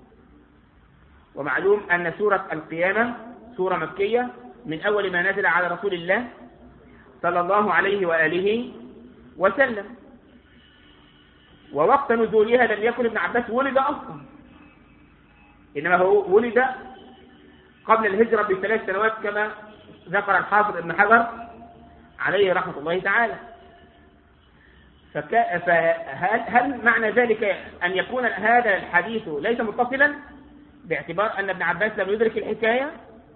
ومعلوم أن سورة القيامة سورة مكية من أول ما نزل على رسول الله صلى الله عليه وآله وسلم. ووقت نزولها لم يكن ابن عباس ولد أصلا، إنما هو ولد قبل الهجرة ب3 سنوات كما ذكر الحافظ ابن حجر عليه رحمة الله تعالى. فهل معنى ذلك أن يكون هذا الحديث ليس متصلا باعتبار أن ابن عباس لم يدرك الحكاية؟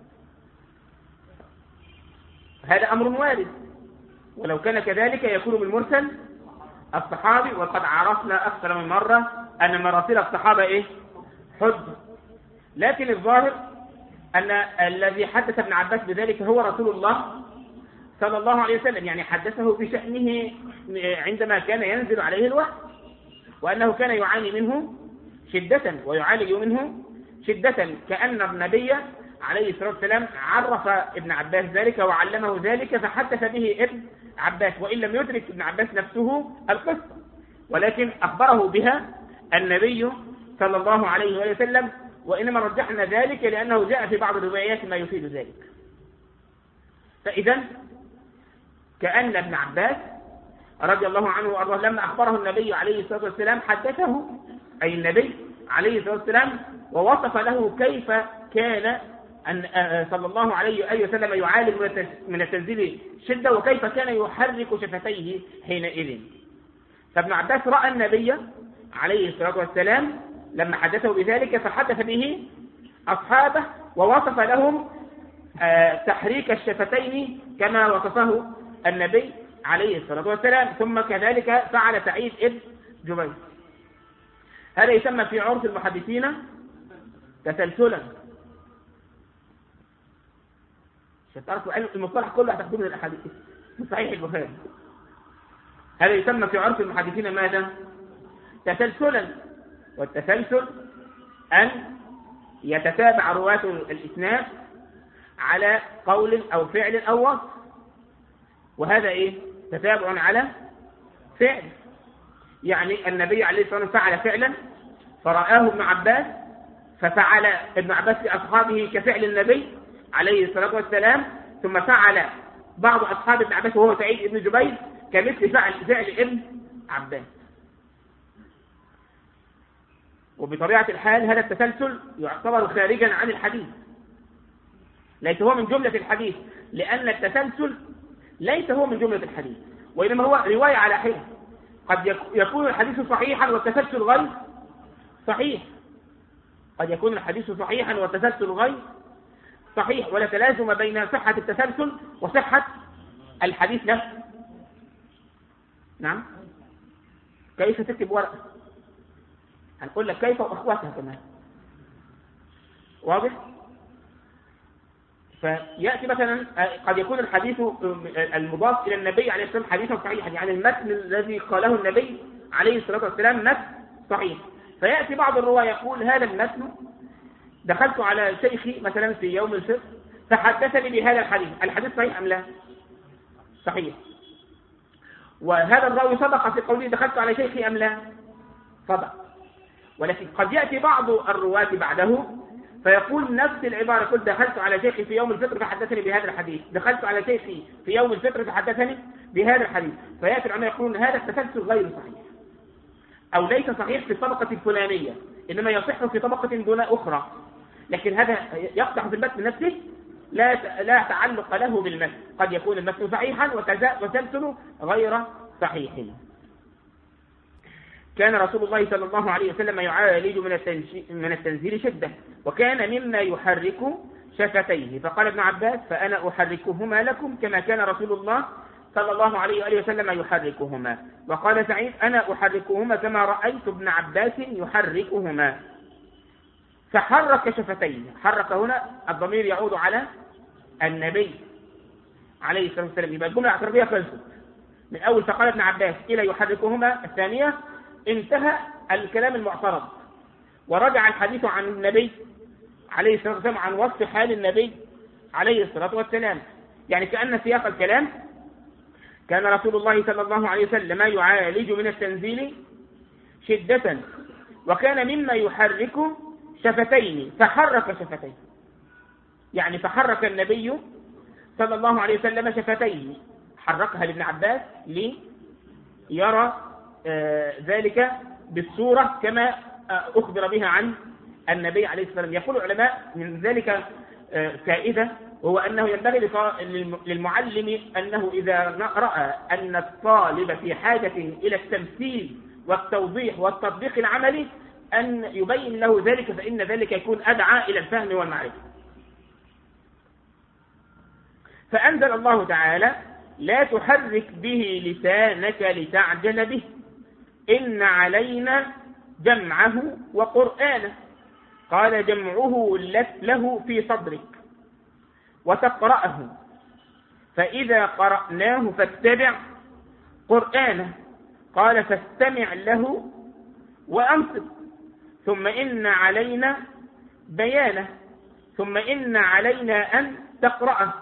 هذا أمر وارد، ولو كان كذلك يكون من مرسل الصحابي، وقد عرفنا أكثر من مرة أن مراسيل الصحابة حجة. لكن الظاهر أن الذي حدث ابن عباس بذلك هو رسول الله صلى الله عليه وسلم، يعني حدثه بشأنه عندما كان ينزل عليه الوحي، وأنه كان يعاني منه شدة ويعالج منه شدة، كأن النبي عليه الصلاة والسلام عرف ابن عباس ذلك وعلمه ذلك فحدث به ابن عباس، وإن لم يدرك ابن عباس نفسه القصة، ولكن أخبره بها النبي صلى الله عليه وسلم. وإنما رجحنا ذلك لأنه جاء في بعض الروايات ما يفيد ذلك. فإذا كأن ابن عباس رضي الله عنه وأرضاه لما أخبره النبي عليه الصلاة والسلام حدثه، أي النبي عليه الصلاة والسلام، ووصف له كيف كان صلى الله عليه وسلم يعالج من التنزيل شدة، وكيف كان يحرك شفتيه حينئذ. فابن عباس رأى النبي عليه الصلاة والسلام لما حدثه بذلك فحدث به أصحابه، ووصف لهم تحريك الشفتين كما وصفه النبي عليه الصلاة والسلام. ثم كذلك فعل سعيد ابن جبير. هذا يسمى في عرف المحدثين تسلسلا. تعرفوا المصطلح كله هتاخدوه من الأحاديث من صحيح البخاري. هذا يسمى في عرف المحدثين ماذا؟ تسلسلا. والتسلسل أن يتتابع رواة الإسناد على قول أو فعل أو وصف، وهذا تتابع على فعل. يعني النبي عليه الصلاة والسلام فعل فعلا فرآه ابن عباس ففعل ابن عباس لأصحابه كفعل النبي عليه الصلاة والسلام، ثم فعل بعض أصحاب ابن عباس وهو سعيد ابن جبير كمثل فعل ابن عباس. وبطبيعة الحال هذا التسلسل يعتبر خارجا عن الحديث، ليس هو من جملة الحديث، لأن التسلسل ليس هو من جملة الحديث، وإنما هو رواية على حدة. قد يكون الحديث صحيحا والتسلسل غير صحيح، قد يكون الحديث صحيحا والتسلسل غير صحيح، ولا تلازم بين صحة التسلسل وصحة الحديث نفسه. نعم، كيف تكتب ورقة؟ هنقول لك كيف وأخواتها كمان، واضح؟ فيأتي مثلا قد يكون الحديث المضاف إلى النبي عليه الصلاة والسلام حديثا صحيحا، يعني المتن الذي قاله النبي عليه الصلاة والسلام متن صحيح. فيأتي بعض الرواة يقول هذا المتن دخلت على شيخي مثلا في يوم الفطر فحدثني بهذا الحديث صحيح أم لا؟ صحيح. وهذا الراوي صدق في قوله دخلت على شيخي أم لا؟ صدق. ولكن قد يأتي بعض الرواة بعده فيقول نفس العبارة، قل دخلت على شيخي في يوم الفطر فحدثني بهذا الحديث، دخلت على شيخي في يوم الفطر فحدثني بهذا الحديث، فيأتي العلماء يقولون هذا التسلسل غير صحيح أو ليس صحيح في الطبقة الفلانية، إنما يصح في طبقة دون أخرى، لكن هذا يقطع في المتن نفسه لا تعلق له بالمتن، قد يكون المتن صحيحا وتسلسل غير صحيح. كان رسول الله صلى الله عليه وسلم يعالج من التنزيل شدة، وكان مما يحرك شفتيه، فقال ابن عباس فأنا أحركهما لكم كما كان رسول الله صلى الله عليه وآله وسلم يحركهما. وقال سعيد أنا أحركهما كما رأيت ابن عباس يحركهما. فحرك شفتيه، حرك هنا الضمير يعود على النبي عليه الصلاة والسلام، يبقى الجملة الاعتراضية خلصت من أول فقال ابن عباس إلى يحركهما الثانية، انتهى الكلام المعترض ورجع الحديث عن النبي عليه الصلاة والسلام، عن وصف حال النبي عليه الصلاة والسلام. يعني كأن سياق الكلام كان رسول الله صلى الله عليه وسلم يعالج من التنزيل شدة، وكان مما يحرك شفتين فحرك شفتين، يعني فحرك النبي صلى الله عليه وسلم شفتيه، حركها لابن عباس ليرى ذلك بالصورة كما أخبر بها عن النبي عليه الصلاة والسلام. يقول العلماء من ذلك فائدة، وهو أنه ينبغي للمعلم أنه إذا رأى أن الطالب في حاجة إلى التمثيل والتوضيح والتطبيق العملي أن يبين له ذلك، فإن ذلك يكون أدعى إلى الفهم والمعرفة. فأنزل الله تعالى لا تحرك به لسانك لتعجل به إن علينا جمعه وقرآنه، قال جمعه له في صدرك وتقرأه، فإذا قرأناه فاتبع قرآنه، قال فاستمع له وأنصت ثم إن علينا بيانه ثم إن علينا أن تقرأه.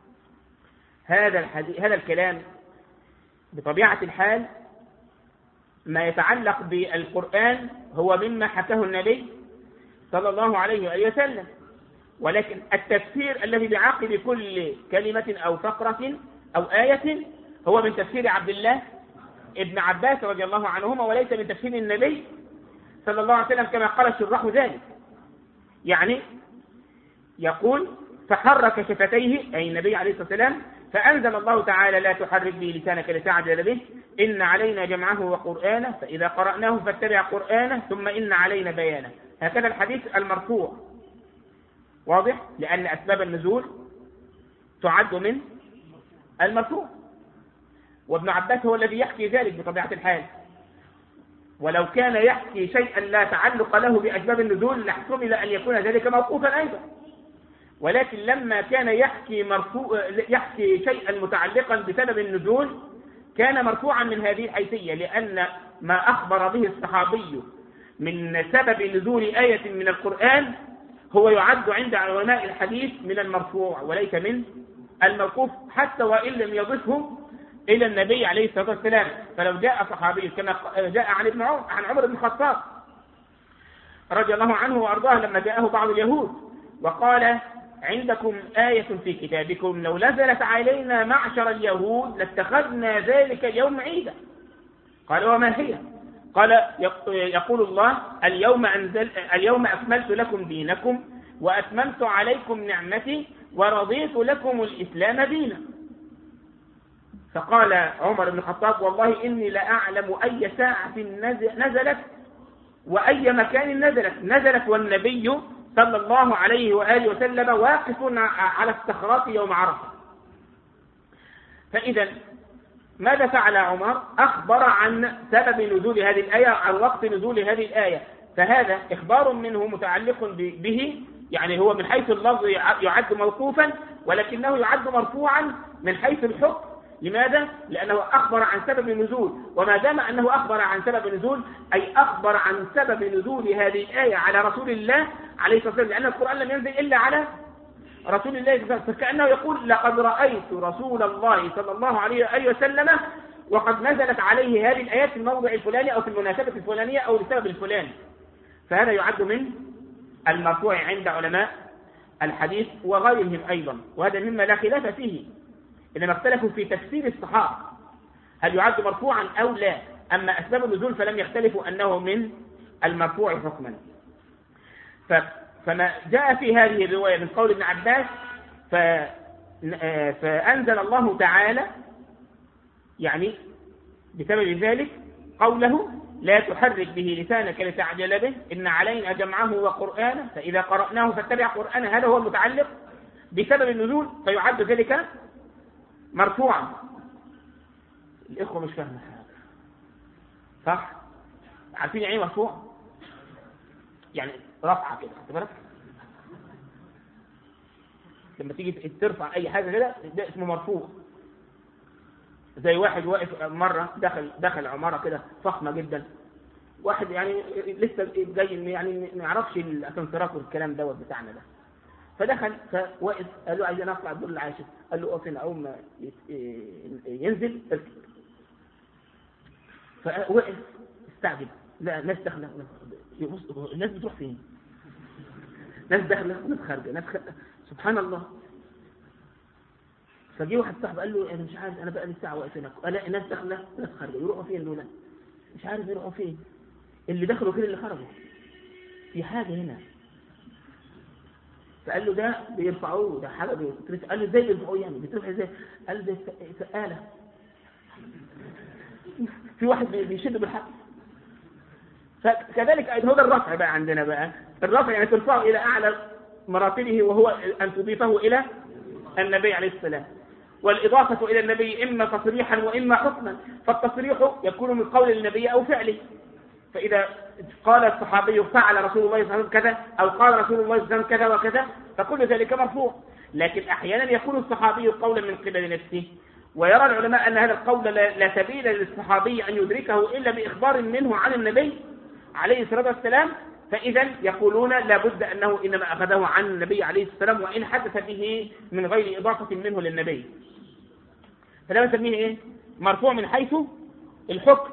هذا الكلام بطبيعة الحال ما يتعلق بالقرآن هو مما حكاه النبي صلى الله عليه وآله وسلم، ولكن التفسير الذي بعقب كل كلمة أو فقرة أو آية هو من تفسير عبد الله ابن عباس رضي الله عنهما، وليس من تفسير النبي صلى الله عليه وسلم كما قال الشراح ذلك. يعني يقول فحرك شفتيه أي النبي عليه الصلاة والسلام، فأنزل الله تعالى لا تحرك به لسانك لتعجل به إن علينا جمعه وقرآنه فإذا قرأناه فاتبع قرآنه ثم إن علينا بيانه. هكذا الحديث المرفوع واضح، لأن أسباب النزول تعد من المرفوع، وابن عباس هو الذي يحكي ذلك بطبيعة الحال، ولو كان يحكي شيئا لا تعلق له بأسباب النزول لاحتمل أن يكون ذلك موقوفا أيضا، ولكن لما كان يحكي شيئا متعلقا بسبب النزول كان مرفوعا من هذه الحيثية، لأن ما أخبر به الصحابي من سبب نزول آية من القرآن هو يعد عند علماء الحديث من المرفوع وليس من الموقوف، حتى وإن لم يضفه إلى النبي عليه الصلاة والسلام. فلو جاء صحابي كما جاء عن عمر بن الخطاب رضي الله عنه وأرضاه لما جاءه بعض اليهود وقال عندكم آية في كتابكم لو نزلت علينا معشر اليهود لاتخذنا ذلك اليوم عيدا، قال وما هي؟ قال يقول الله اليوم أكملت لكم دينكم وأتممت عليكم نعمتي ورضيت لكم الإسلام دينا. فقال عمر بن الخطاب والله إني لأعلم أي ساعة نزلت وأي مكان نزلت والنبي صلى الله عليه وآله وسلم واقف على الصخرات يوم عرفة. فإذا ماذا فعل عمر؟ أخبر عن سبب نزول هذه الآية، عن وقت نزول هذه الآية، فهذا إخبار منه متعلق به، يعني هو من حيث اللفظ يعد موقوفا ولكنه يعد مرفوعا من حيث الحكم. لماذا؟ لأنه أخبر عن سبب النزول، وما دام أنه أخبر عن سبب النزول أي أخبر عن سبب نزول هذه الآية على رسول الله عليه الصلاة والسلام، لأن القرآن لم ينزل إلا على رسول الله صلى الله عليه وسلم، فكأنه يقول لقد رأيت رسول الله صلى الله عليه وآله وسلم وقد نزلت عليه هذه الآيات في الموضع الفلاني أو في المناسبة الفلانية أو لسبب الفلاني. فهذا يعد من المرفوع عند علماء الحديث وغيرهم أيضا، وهذا مما لا خلاف فيه، إنما اختلفوا في تفسير الصحابة هل يعد مرفوعا أو لا. أما أسباب النزول فلم يختلفوا أنه من المرفوع حكما. فما جاء في هذه الرواية من قول ابن عباس فأنزل الله تعالى يعني بسبب ذلك قوله لا تحرك به لسانك لتعجل به إن علينا جمعه وقرآنه فإذا قرأناه فاتبع قرآنه. هذا هو المتعلق بسبب النزول فيعد ذلك مرفوعا. الإخوة مش فاهمة حاجة صح؟ عارفين يعني مرفوع؟ يعني رفعة كده خد بالك لما تيجي ترفع أي حاجة كده ده اسمه مرفوع. زي واحد واقف مرة دخل عمارة كده فخمة جدا، واحد يعني لسه جاي يعني ما يعرفش الاسانسيرات والكلام دوت بتاعنا ده، فدخل فواقف قال له عايزين اطلع الدور العاشر، قال له اقف هنا اول ما ينزل اركب. فوقف استعجب، لا ناس داخله الناس بتروح فين؟ ناس داخله ناس خارجه سبحان الله. فجي واحد صاحب قال له انا مش عارف، انا بقى لي ساعه واقف هنا الاقي ناس داخله ناس خارجه، يروحوا فين دول؟ مش عارف يروحوا فين، اللي دخلوا فين اللي خرجوا، في حاجه هنا. فقال له ده بيرفعوه، ده حاجه بيترفع. قال له ازاي بيرفعوه يعني بيترفع ازاي؟ قال له ده سقاله، في واحد بيشد بالحبل. فكذلك هو ده الرفع بقى عندنا بقى، الرفع يعني ترفعه الى اعلى مراتبه وهو ان تضيفه الى النبي عليه السلام. والإضافة إلى النبي إما تصريحا وإما حكما، فالتصريح يكون من قول النبي أو فعله. فإذا قال الصحابي فعل رسول الله صلى الله عليه وسلم كذا أو قال رسول الله صلى الله عليه وسلم كذا وكذا فكل ذلك مرفوع. لكن أحيانا يكون الصحابي قولا من قبل نفسه، ويرى العلماء أن هذا القول لا سبيل للصحابي أن يدركه إلا بإخبار منه عن النبي عليه الصلاة والسلام، فإذا يقولون لابد أنه إنما أخذه عن النبي عليه السلام وإن حدث به من غير إضافة منه للنبي. فلا نسميه إيه؟ مرفوع من حيث الحكم.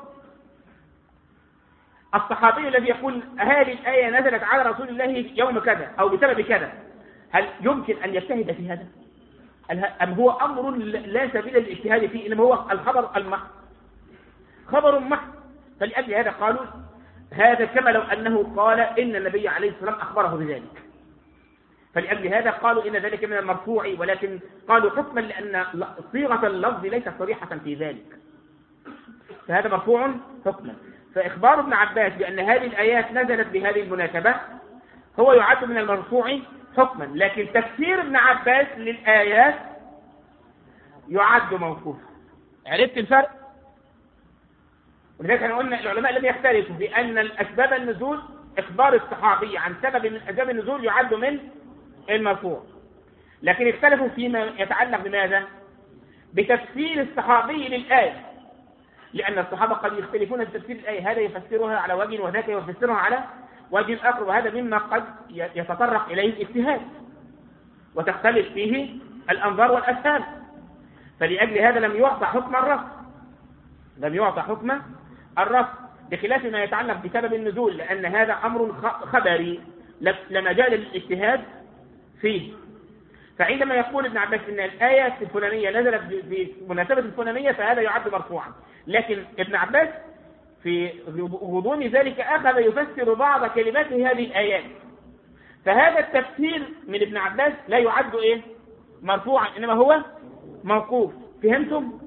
الصحابي الذي يقول هذه الآية نزلت على رسول الله يوم كذا أو بسبب كذا، هل يمكن أن يجتهد في هذا؟ أم هو أمر لا سبيل للاجتهاد فيه، إنما هو الخبر المحض، خبر محض. فلأجل هذا قالوا هذا كما لو أنه قال إن النبي عليه السلام أخبره بذلك، فلأجل هذا قالوا إن ذلك من المرفوع، ولكن قالوا حكما لأن صيغة اللفظ ليست صريحة في ذلك، فهذا مرفوع حكما. فإخبار ابن عباس بأن هذه الآيات نزلت بهذه المناسبة هو يعد من المرفوع حكما، لكن تفسير ابن عباس للآيات يعد موقوفا. عرفت الفرق؟ ولذلك احنا قلنا العلماء لم يختلفوا بأن الأسباب النزول إخبار الصحابي عن سبب من أسباب النزول يعد من المرفوع، لكن اختلفوا فيما يتعلق بماذا؟ بتفسير الصحابي للآية، لأن الصحابة قد يختلفون في تفسير الآية، هذا يفسرها على وجه وذاك يفسرها على وجه آخر، وهذا مما قد يتطرق إليه الاجتهاد وتختلف فيه الأنظار والأفهام. فلأجل هذا لم يعطى حكم الرفع، لم يعطى حكم الرفع، بخلاف ما يتعلق بسبب النزول، لأن هذا أمر خبري لا مجال للاجتهاد فيه. فعندما يقول ابن عباس إن الآية الفلانية نزلت بمناسبة الفلانية فهذا يعد مرفوعا، لكن ابن عباس في غضون ذلك أخذ يفسر بعض كلمات هذه الآيات، فهذا التفسير من ابن عباس لا يعد إيه؟ مرفوعا، إنما هو موقوف. فهمتم؟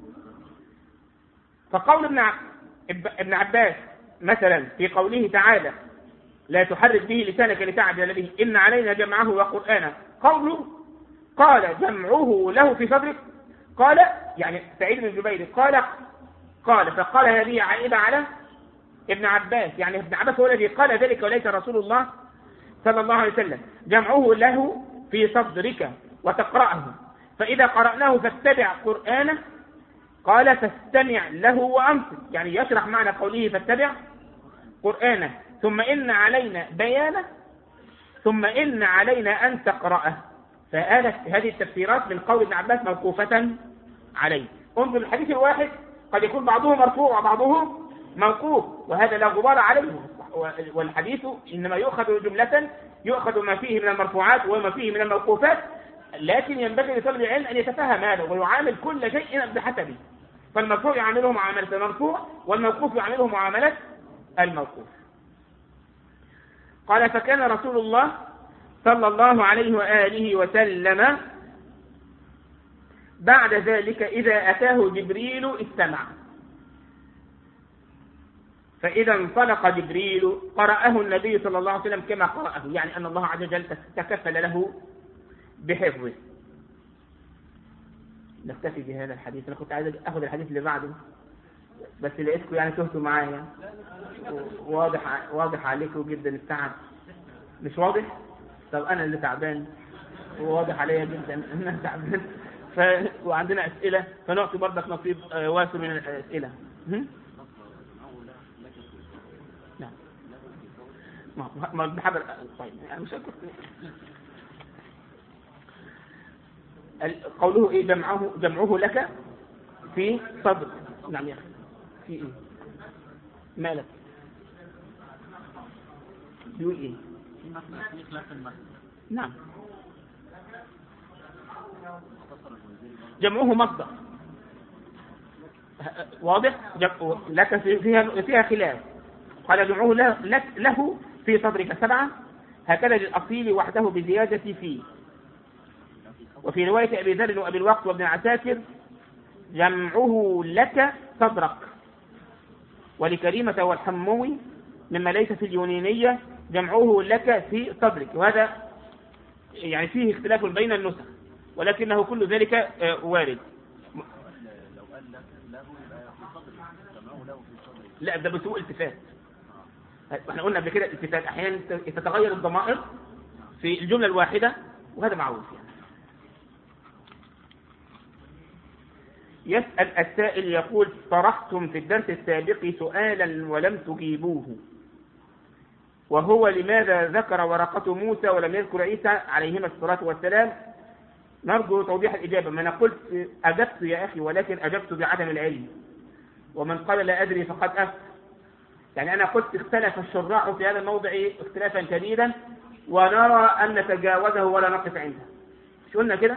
فقول ابن عباس مثلا في قوله تعالى لا تحرك به لسانك لتعجل به إن علينا جمعه وقرآنه، قوله قال جمعه له في صدرك، قال يعني سعيد بن جبير قال فقال هذه عائدة على ابن عباس، يعني ابن عباس هو الذي قال ذلك وليس رسول الله صلى الله عليه وسلم. جمعه له في صدرك وتقرأه فإذا قرأناه فاتبع قرآنه، قال فاستمع له وأنصت، يعني يشرح معنى قوله فاتبع قرآنه ثم إن علينا بيانه ثم إن علينا أن تقرأه. فهذه التفسيرات من قول ابن عباس موقوفة عليه. انظر الحديث الواحد قد يكون بعضه مرفوع وبعضه موقوف، وهذا لا غبار عليه، والحديث إنما يؤخذ جملة، يؤخذ ما فيه من المرفوعات وما فيه من الموقوفات، لكن ينبغي لطالب العلم أن يتفهم هذا ويعامل كل شيء بحسبه. فالمرفوع يعامله معاملة المرفوع، والموقوف يعامله معاملة الموقوف. قال: فكان رسول الله صلى الله عليه وآله وسلم بعد ذلك إذا أتاه جبريل استمع، فإذا انطلق جبريل قرأه النبي صلى الله عليه وسلم كما قرأه، يعني أن الله عز وجل تكفل له بحفظه. نكتفي بهذا الحديث. أنا كنت عايز أخذ الحديث اللي بعده، بس لقيتكم يعني تهتوا معايا، واضح عليكم جدا التعب. مش واضح؟ طب أنا اللي تعبان، وواضح عليا جدا أن أنا تعبان. وعندنا أسئلة، فنعطي برضك نصيب واسع من الأسئلة. نعم. ما بحضر. طيب يعني مش قوله إيه؟ جمعه لك في صدر. نعم يا أخي، في إيه؟ مالك؟ يقول إيه؟ نعم، جمعه مصدر واضح. لك فيها خلاف. قال: جمعه له في صدرك 7، هكذا للأصيل وحده بزيادة فيه. وفي رواية أبي ذر وأبي الوقت وابن عساكر: جمعه لك صدرك. ولكريمة والحموي مما ليس في اليونانية: جمعه لك في صدرك. وهذا يعني فيه اختلاف بين النسخ، ولكنه كل ذلك وارد. لا، ده بسوء التفات. احنا قلنا قبل كده الالتفات احيانا تتغير الضمائر في الجملة الواحدة، وهذا معروف يعني. يسأل السائل يقول: طرحتم في الدرس السابق سؤالا ولم تجيبوه، وهو لماذا ذكر ورقة موسى ولم يذكر عيسى عليهما الصلاة والسلام؟ نرجو توضيح الإجابة. ما أنا قلت أجبت يا أخي، ولكن أجبت بعدم العلم، ومن قال لا أدري فقد أفتى. يعني أنا قلت اختلف الشراح في هذا الموضع اختلافا شديدا، ونرى أن نتجاوزه ولا نقف عنده. مش قلنا كده؟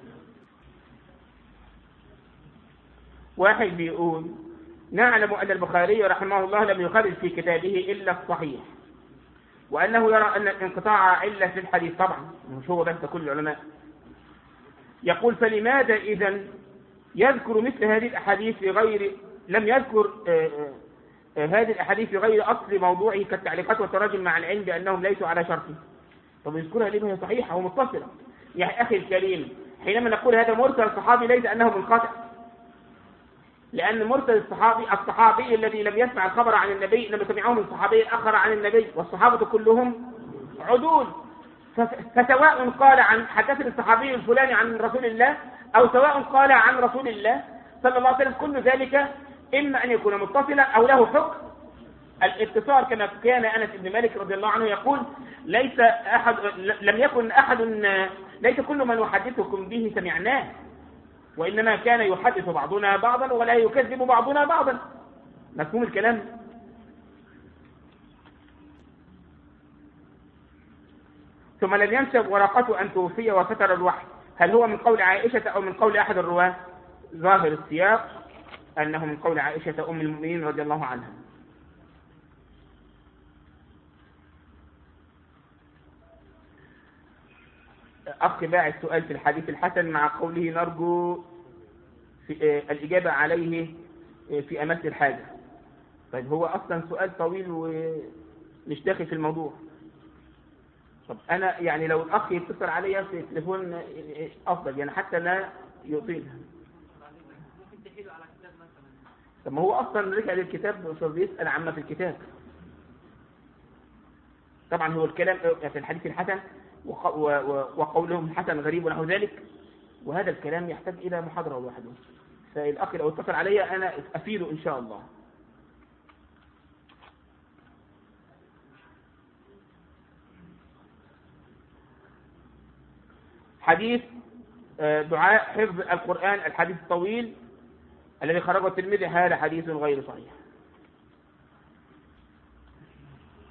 واحد بيقول: نعلم أن البخاري رحمه الله لم يخرج في كتابه إلا الصحيح، وأنه يرى أن الانقطاع علة في الحديث. طبعا مش هو بس، كل العلماء. يقول: فلماذا إذن يذكر مثل هذه الأحاديث في غير، لم يذكر هذه الأحاديث في غير أصل موضوعه كالتعليقات والتراجم، مع العلم بأنهم ليسوا على شرطه؟ طب يذكرها ليه؟ هي صحيحة ومتصلة. يا أخي الكريم، حينما نقول هذا مرسل صحابي ليس أنه منقطع، لأن مرسل الصحابي الذي لم يسمع الخبر عن النبي لم يسمعه من صحابي آخر عن النبي، والصحابة كلهم عدول. فسواء قال عن حدثني الصحابي الفلاني عن رسول الله، أو سواء قال عن رسول الله صلى الله عليه وسلم، كل ذلك إما أن يكون متصلا أو له حكم الاتصال، كما كان أنس بن مالك رضي الله عنه يقول: ليس كل من يحدثكم به سمعناه، وإنما كان يحدث بعضنا بعضا ولا يكذب بعضنا بعضا. مفهوم الكلام؟ ثم لم ينسب ورقته أن توفي وفتر الوحي. هل هو من قول عائشة أو من قول أحد الرواة؟ ظاهر السياق أنه من قول عائشة أم المؤمنين رضي الله عنها. أخي باع السؤال في الحديث الحسن مع قوله نرجو في الإجابة عليه في أمس الحاجة. طيب هو أصلا سؤال طويل ومش داخل في الموضوع. طب أنا يعني لو الأخ يتصل علي في التليفون أفضل، يعني حتى لا يطيلها. طب ما هو أصلا رجع للكتاب بيسأل عما في الكتاب. طبعا هو الكلام في الحديث الحسن وقولهم حسن غريب ونحو ذلك، وهذا الكلام يحتاج إلى محاضرة لوحده. فالأخ لو اتصل علي أنا أفيده إن شاء الله. حديث دعاء حفظ القرآن، الحديث الطويل الذي خرجه الترمذي، هذا حديث غير صحيح.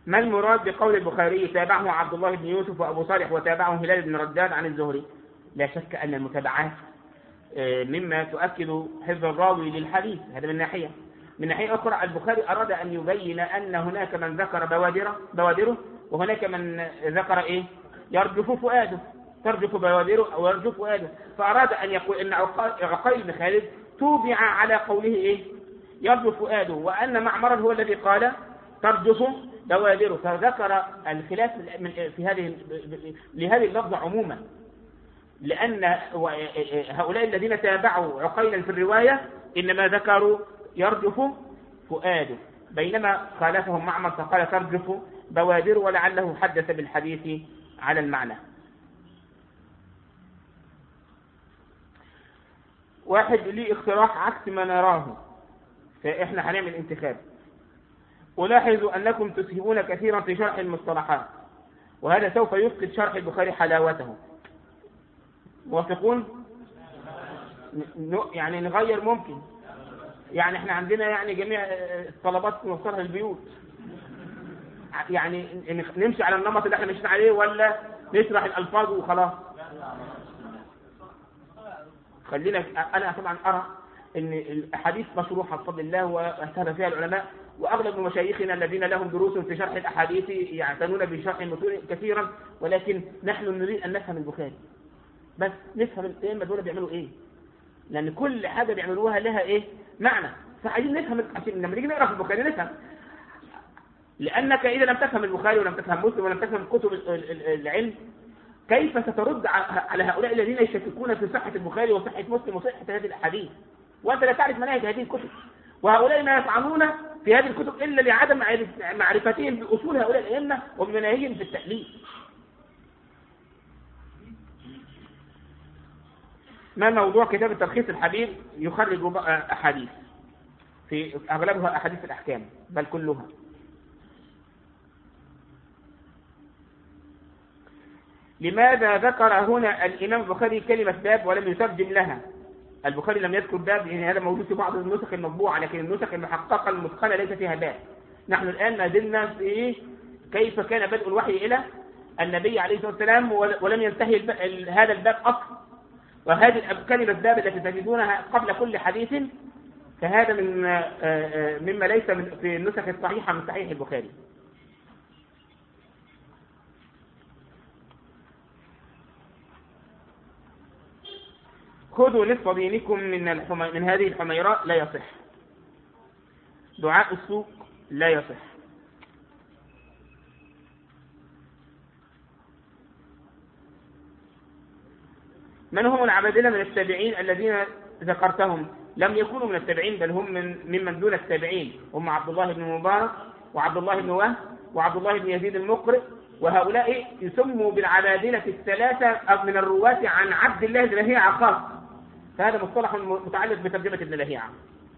ما المراد بقول البخاري تابعه عبد الله بن يوسف وأبو صالح وتابعه هلال بن رداد عن الزهري؟ لا شك أن المتابعات مما تؤكد حفظ الراوي للحديث، هذا من ناحية. من ناحية أخرى البخاري أراد أن يبين أن هناك من ذكر بوادره وهناك من ذكر إيه؟ يرجف فؤاده، ترجف بوادره أو يرجف فؤاده، فأراد أن يقول أن عقيل بن خالد توبع على قوله إيه؟ يرجف فؤاده، وأن معمرا هو الذي قال ترجف بوادره، فذكر الخلاف في لهذه اللفظة عموما، لأن هؤلاء الذين تابعوا عقيلا في الرواية إنما ذكروا يرجف فؤاده، بينما خالفهم معمر فقال ترجف بوادره، ولعله حدث بالحديث على المعنى. واحد لي اقتراح عكس ما نراه، فإحنا هنعمل انتخاب. ألاحظ أنكم تسهبون كثيرا في شرح المصطلحات، وهذا سوف يفقد شرح البخاري حلاوته. موافقون؟ يعني نغير ممكن، يعني احنا عندنا يعني جميع الطلبات في مصطلح البيوت، يعني نمشي على النمط اللي احنا مشينا عليه ولا نشرح الألفاظ وخلاص؟ خلينا. أنا طبعا أرى أن الأحاديث مشروحة بفضل الله واهتم فيها العلماء، وأغلب مشايخنا الذين لهم دروس في شرح الأحاديث يعتنون بشرح المتون كثيرا، ولكن نحن نريد أن نفهم البخاري، بس نفهم الأئمة دول بيعملوا إيه، لأن كل حاجة بيعملوها لها إيه؟ معنى، فعايزين نفهم عشان لما نيجي نقرأ في البخاري نفهم. لأنك إذا لم تفهم البخاري ولم تفهم مسلم ولم تفهم كتب العلم، كيف سترد على هؤلاء الذين يشككون في صحة البخاري وصحة مسلم وصحة هذه الأحاديث، وأنت لا تعرف مناهج هذه الكتب، وهؤلاء ما يطعنون في هذه الكتب إلا لعدم معرفتهم بأصول هؤلاء الأئمة وبمناهجهم في التأليف. ما موضوع كتاب التلخيص الحبيب؟ يخرج أحاديث، في أغلبها أحاديث الأحكام بل كلها. لماذا ذكر هنا الإمام البخاري كلمة باب ولم يترجم لها؟ البخاري لم يذكر باب، يعني هذا موجود في بعض النسخ المطبوعة، لكن النسخ المحققة المتقنة ليس فيها باب. نحن الآن ما زلنا في كيف كان بدء الوحي إلى النبي عليه الصلاة والسلام، ولم ينتهي هذا الباب أصلا. وهذه كلمة باب التي تجدونها قبل كل حديث، فهذا مما ليس في النسخ الصحيحة من صحيح البخاري. خذوا نصف دينكم من هذه الحميراء لا يصح. دعاء السوق لا يصح. من هم العبادلة من التابعين الذين ذكرتهم؟ لم يكونوا من التابعين، بل هم ممن دون التابعين، هم عبد الله بن مبارك وعبد الله بن وهب وعبد الله بن يزيد المقرئ، وهؤلاء يسموا بالعبادلة الثلاثة من الرواة عن عبد الله بن لهيعة خاص، فهذا مصطلح متعلق بترجمة ابن لهيعة.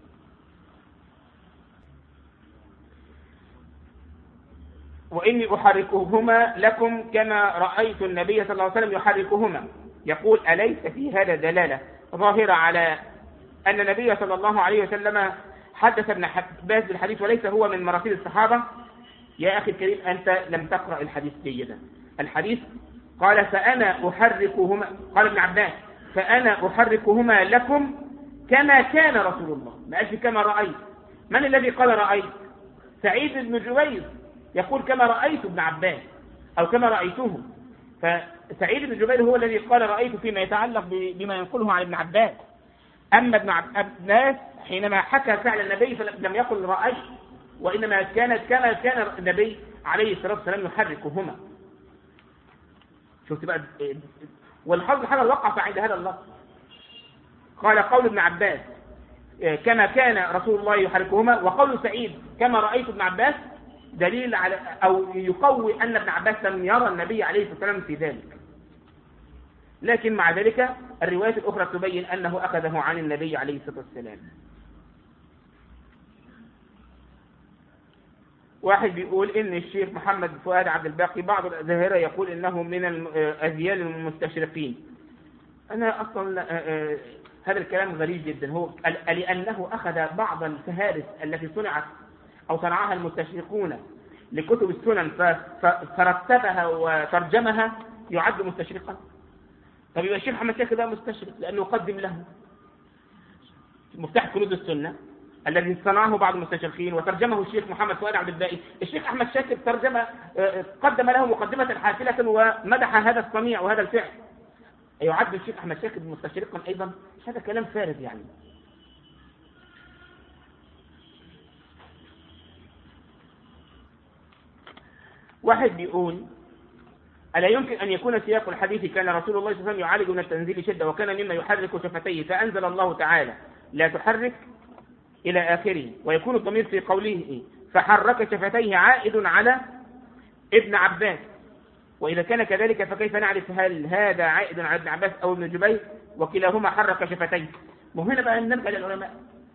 وإني أحركهما لكم كما رأيت النبي صلى الله عليه وسلم يحركهما. يقول أليس في هذا دلالة ظاهرة على أن النبي صلى الله عليه وسلم حدث ابن عباس بالحديث وليس هو من مراسيل الصحابة؟ يا أخي الكريم، أنت لم تقرأ الحديث جيدا. الحديث قال فأنا أحركهما، قال ابن عباس فأنا أحركهما لكم كما كان رسول الله، ما قالش كما رأيت. من الذي قال رأيت؟ سعيد بن جبير يقول كما رأيت ابن عباس أو كما رأيته، فسعيد بن جبير هو الذي قال رأيت فيما يتعلق بما ينقله عن ابن عباس. أما ابن عباس حينما حكى فعل النبي فلم يقل رأيت، وإنما كانت كما كان النبي عليه الصلاة والسلام يحركهما. شفت بقى؟ والحظ حاجة وقف عند هذا اللفظ. قال قول ابن عباس كما كان رسول الله يحركهما، وقول سعيد كما رأيت ابن عباس دليل على أو يقوي أن ابن عباس لم يرى النبي عليه الصلاة والسلام في ذلك. لكن مع ذلك الروايات الأخرى تبين أنه أخذه عن النبي عليه الصلاة والسلام. واحد بيقول إن الشيخ محمد فؤاد عبد الباقي بعض الأزاهرة يقول إنه من الأذيال المستشرقين. أنا أصلا هذا الكلام غريب جدا، هو لأنه أخذ بعض الفهارس التي صنعت أو صنعها المستشرقون لكتب السنن فرتبها وترجمها يعد مستشرقا؟ طب يبقى الشيخ محمد شاكر ده مستشرق لأنه قدم له مفتاح كنوز السنة الذي صنعه بعض المستشرقين وترجمه الشيخ محمد فؤاد عبد الباقي. الشيخ أحمد شاكر قدم له مقدمة حافلة ومدح هذا الصنيع وهذا الفعل. يعد الشيخ أحمد شاكر مستشرقا أيضا؟ هذا كلام فارغ يعني. واحد بيقول: ألا يمكن أن يكون سياق الحديث كان رسول الله صلى الله عليه وسلم يعالج من التنزيل شدة وكان مما يحرك شفتيه فأنزل الله تعالى لا تحرك إلى آخره، ويكون الضمير في قوله فحرك شفتيه عائد على ابن عباس، وإذا كان كذلك فكيف نعرف هل هذا عائد على ابن عباس أو ابن جبير وكلاهما حرك شفتيه؟ وهنا بقى نرجع للعلماء،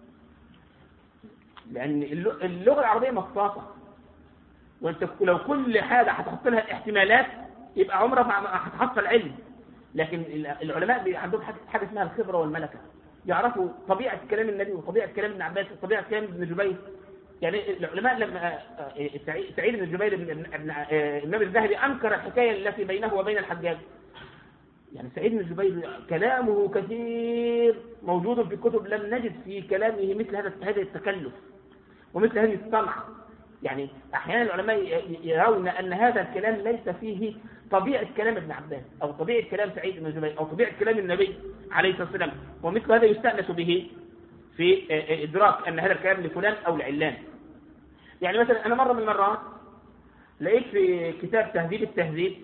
لأن اللغة العربية مخصوصة، وانت لو كل حاجة هتحط لها احتمالات يبقى عمرك ما هتحصل علم. لكن العلماء عندهم حاجة اسمها الخبرة والملكة، يعرفوا طبيعة كلام النبي وطبيعة كلام ابن عباس وطبيعة كلام ابن جبير. يعني العلماء لما سعيد بن جبير الإمام الذهبي أنكر الحكاية التي بينه وبين الحجاج، يعني سعيد بن جبير كلامه كثير موجود في الكتب، لم نجد في كلامه مثل هذا التكلف ومثل هذه الصنعة. يعني أحيانا العلماء يرون أن هذا الكلام ليس فيه طبيعة كلام ابن عباس أو طبيعة كلام سعيد بن جبير أو طبيعة كلام النبي عليه الصلاة والسلام، ومثل هذا يستأنس به في إدراك أن هذا الكلام لفلان أو لعلان. يعني مثلا أنا مرة من المرات لقيت في كتاب تهذيب التهذيب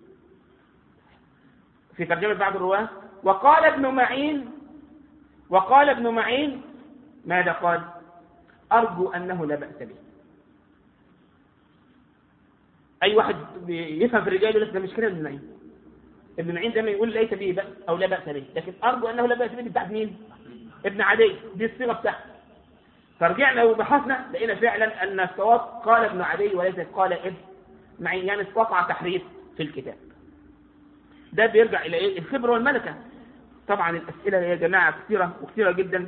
في ترجمة بعض الرواة وقال ابن معين ماذا قال؟ أرجو أنه لا بأس به. أي واحد يفهم في الرجال يقول لك ده مش كلام ابن معين. ابن معين دايما يقول ليس به بأس أو لا بأس به، لكن أرجو أنه لا بأس به بتاعت مين؟ ابن عدي، دي الصيغة بتاعته. فرجعنا وبحثنا لقينا فعلا أن الصواب قال ابن عدي وليس قال ابن معين، يعني استطاع تحريف في الكتاب. ده بيرجع إلى إيه؟ الخبرة والملكة. طبعا الأسئلة يا جماعة كثيرة جدا،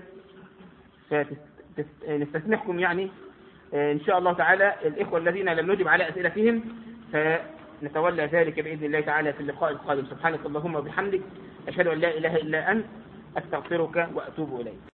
فنستسمحكم يعني إن شاء الله تعالى الإخوة الذين لم نجب على أسئلتهم فنتولى ذلك بإذن الله تعالى في اللقاء القادم. سبحانك اللهم وبحمدك، أشهد أن لا إله إلا أنت، أستغفرك وأتوب إليك.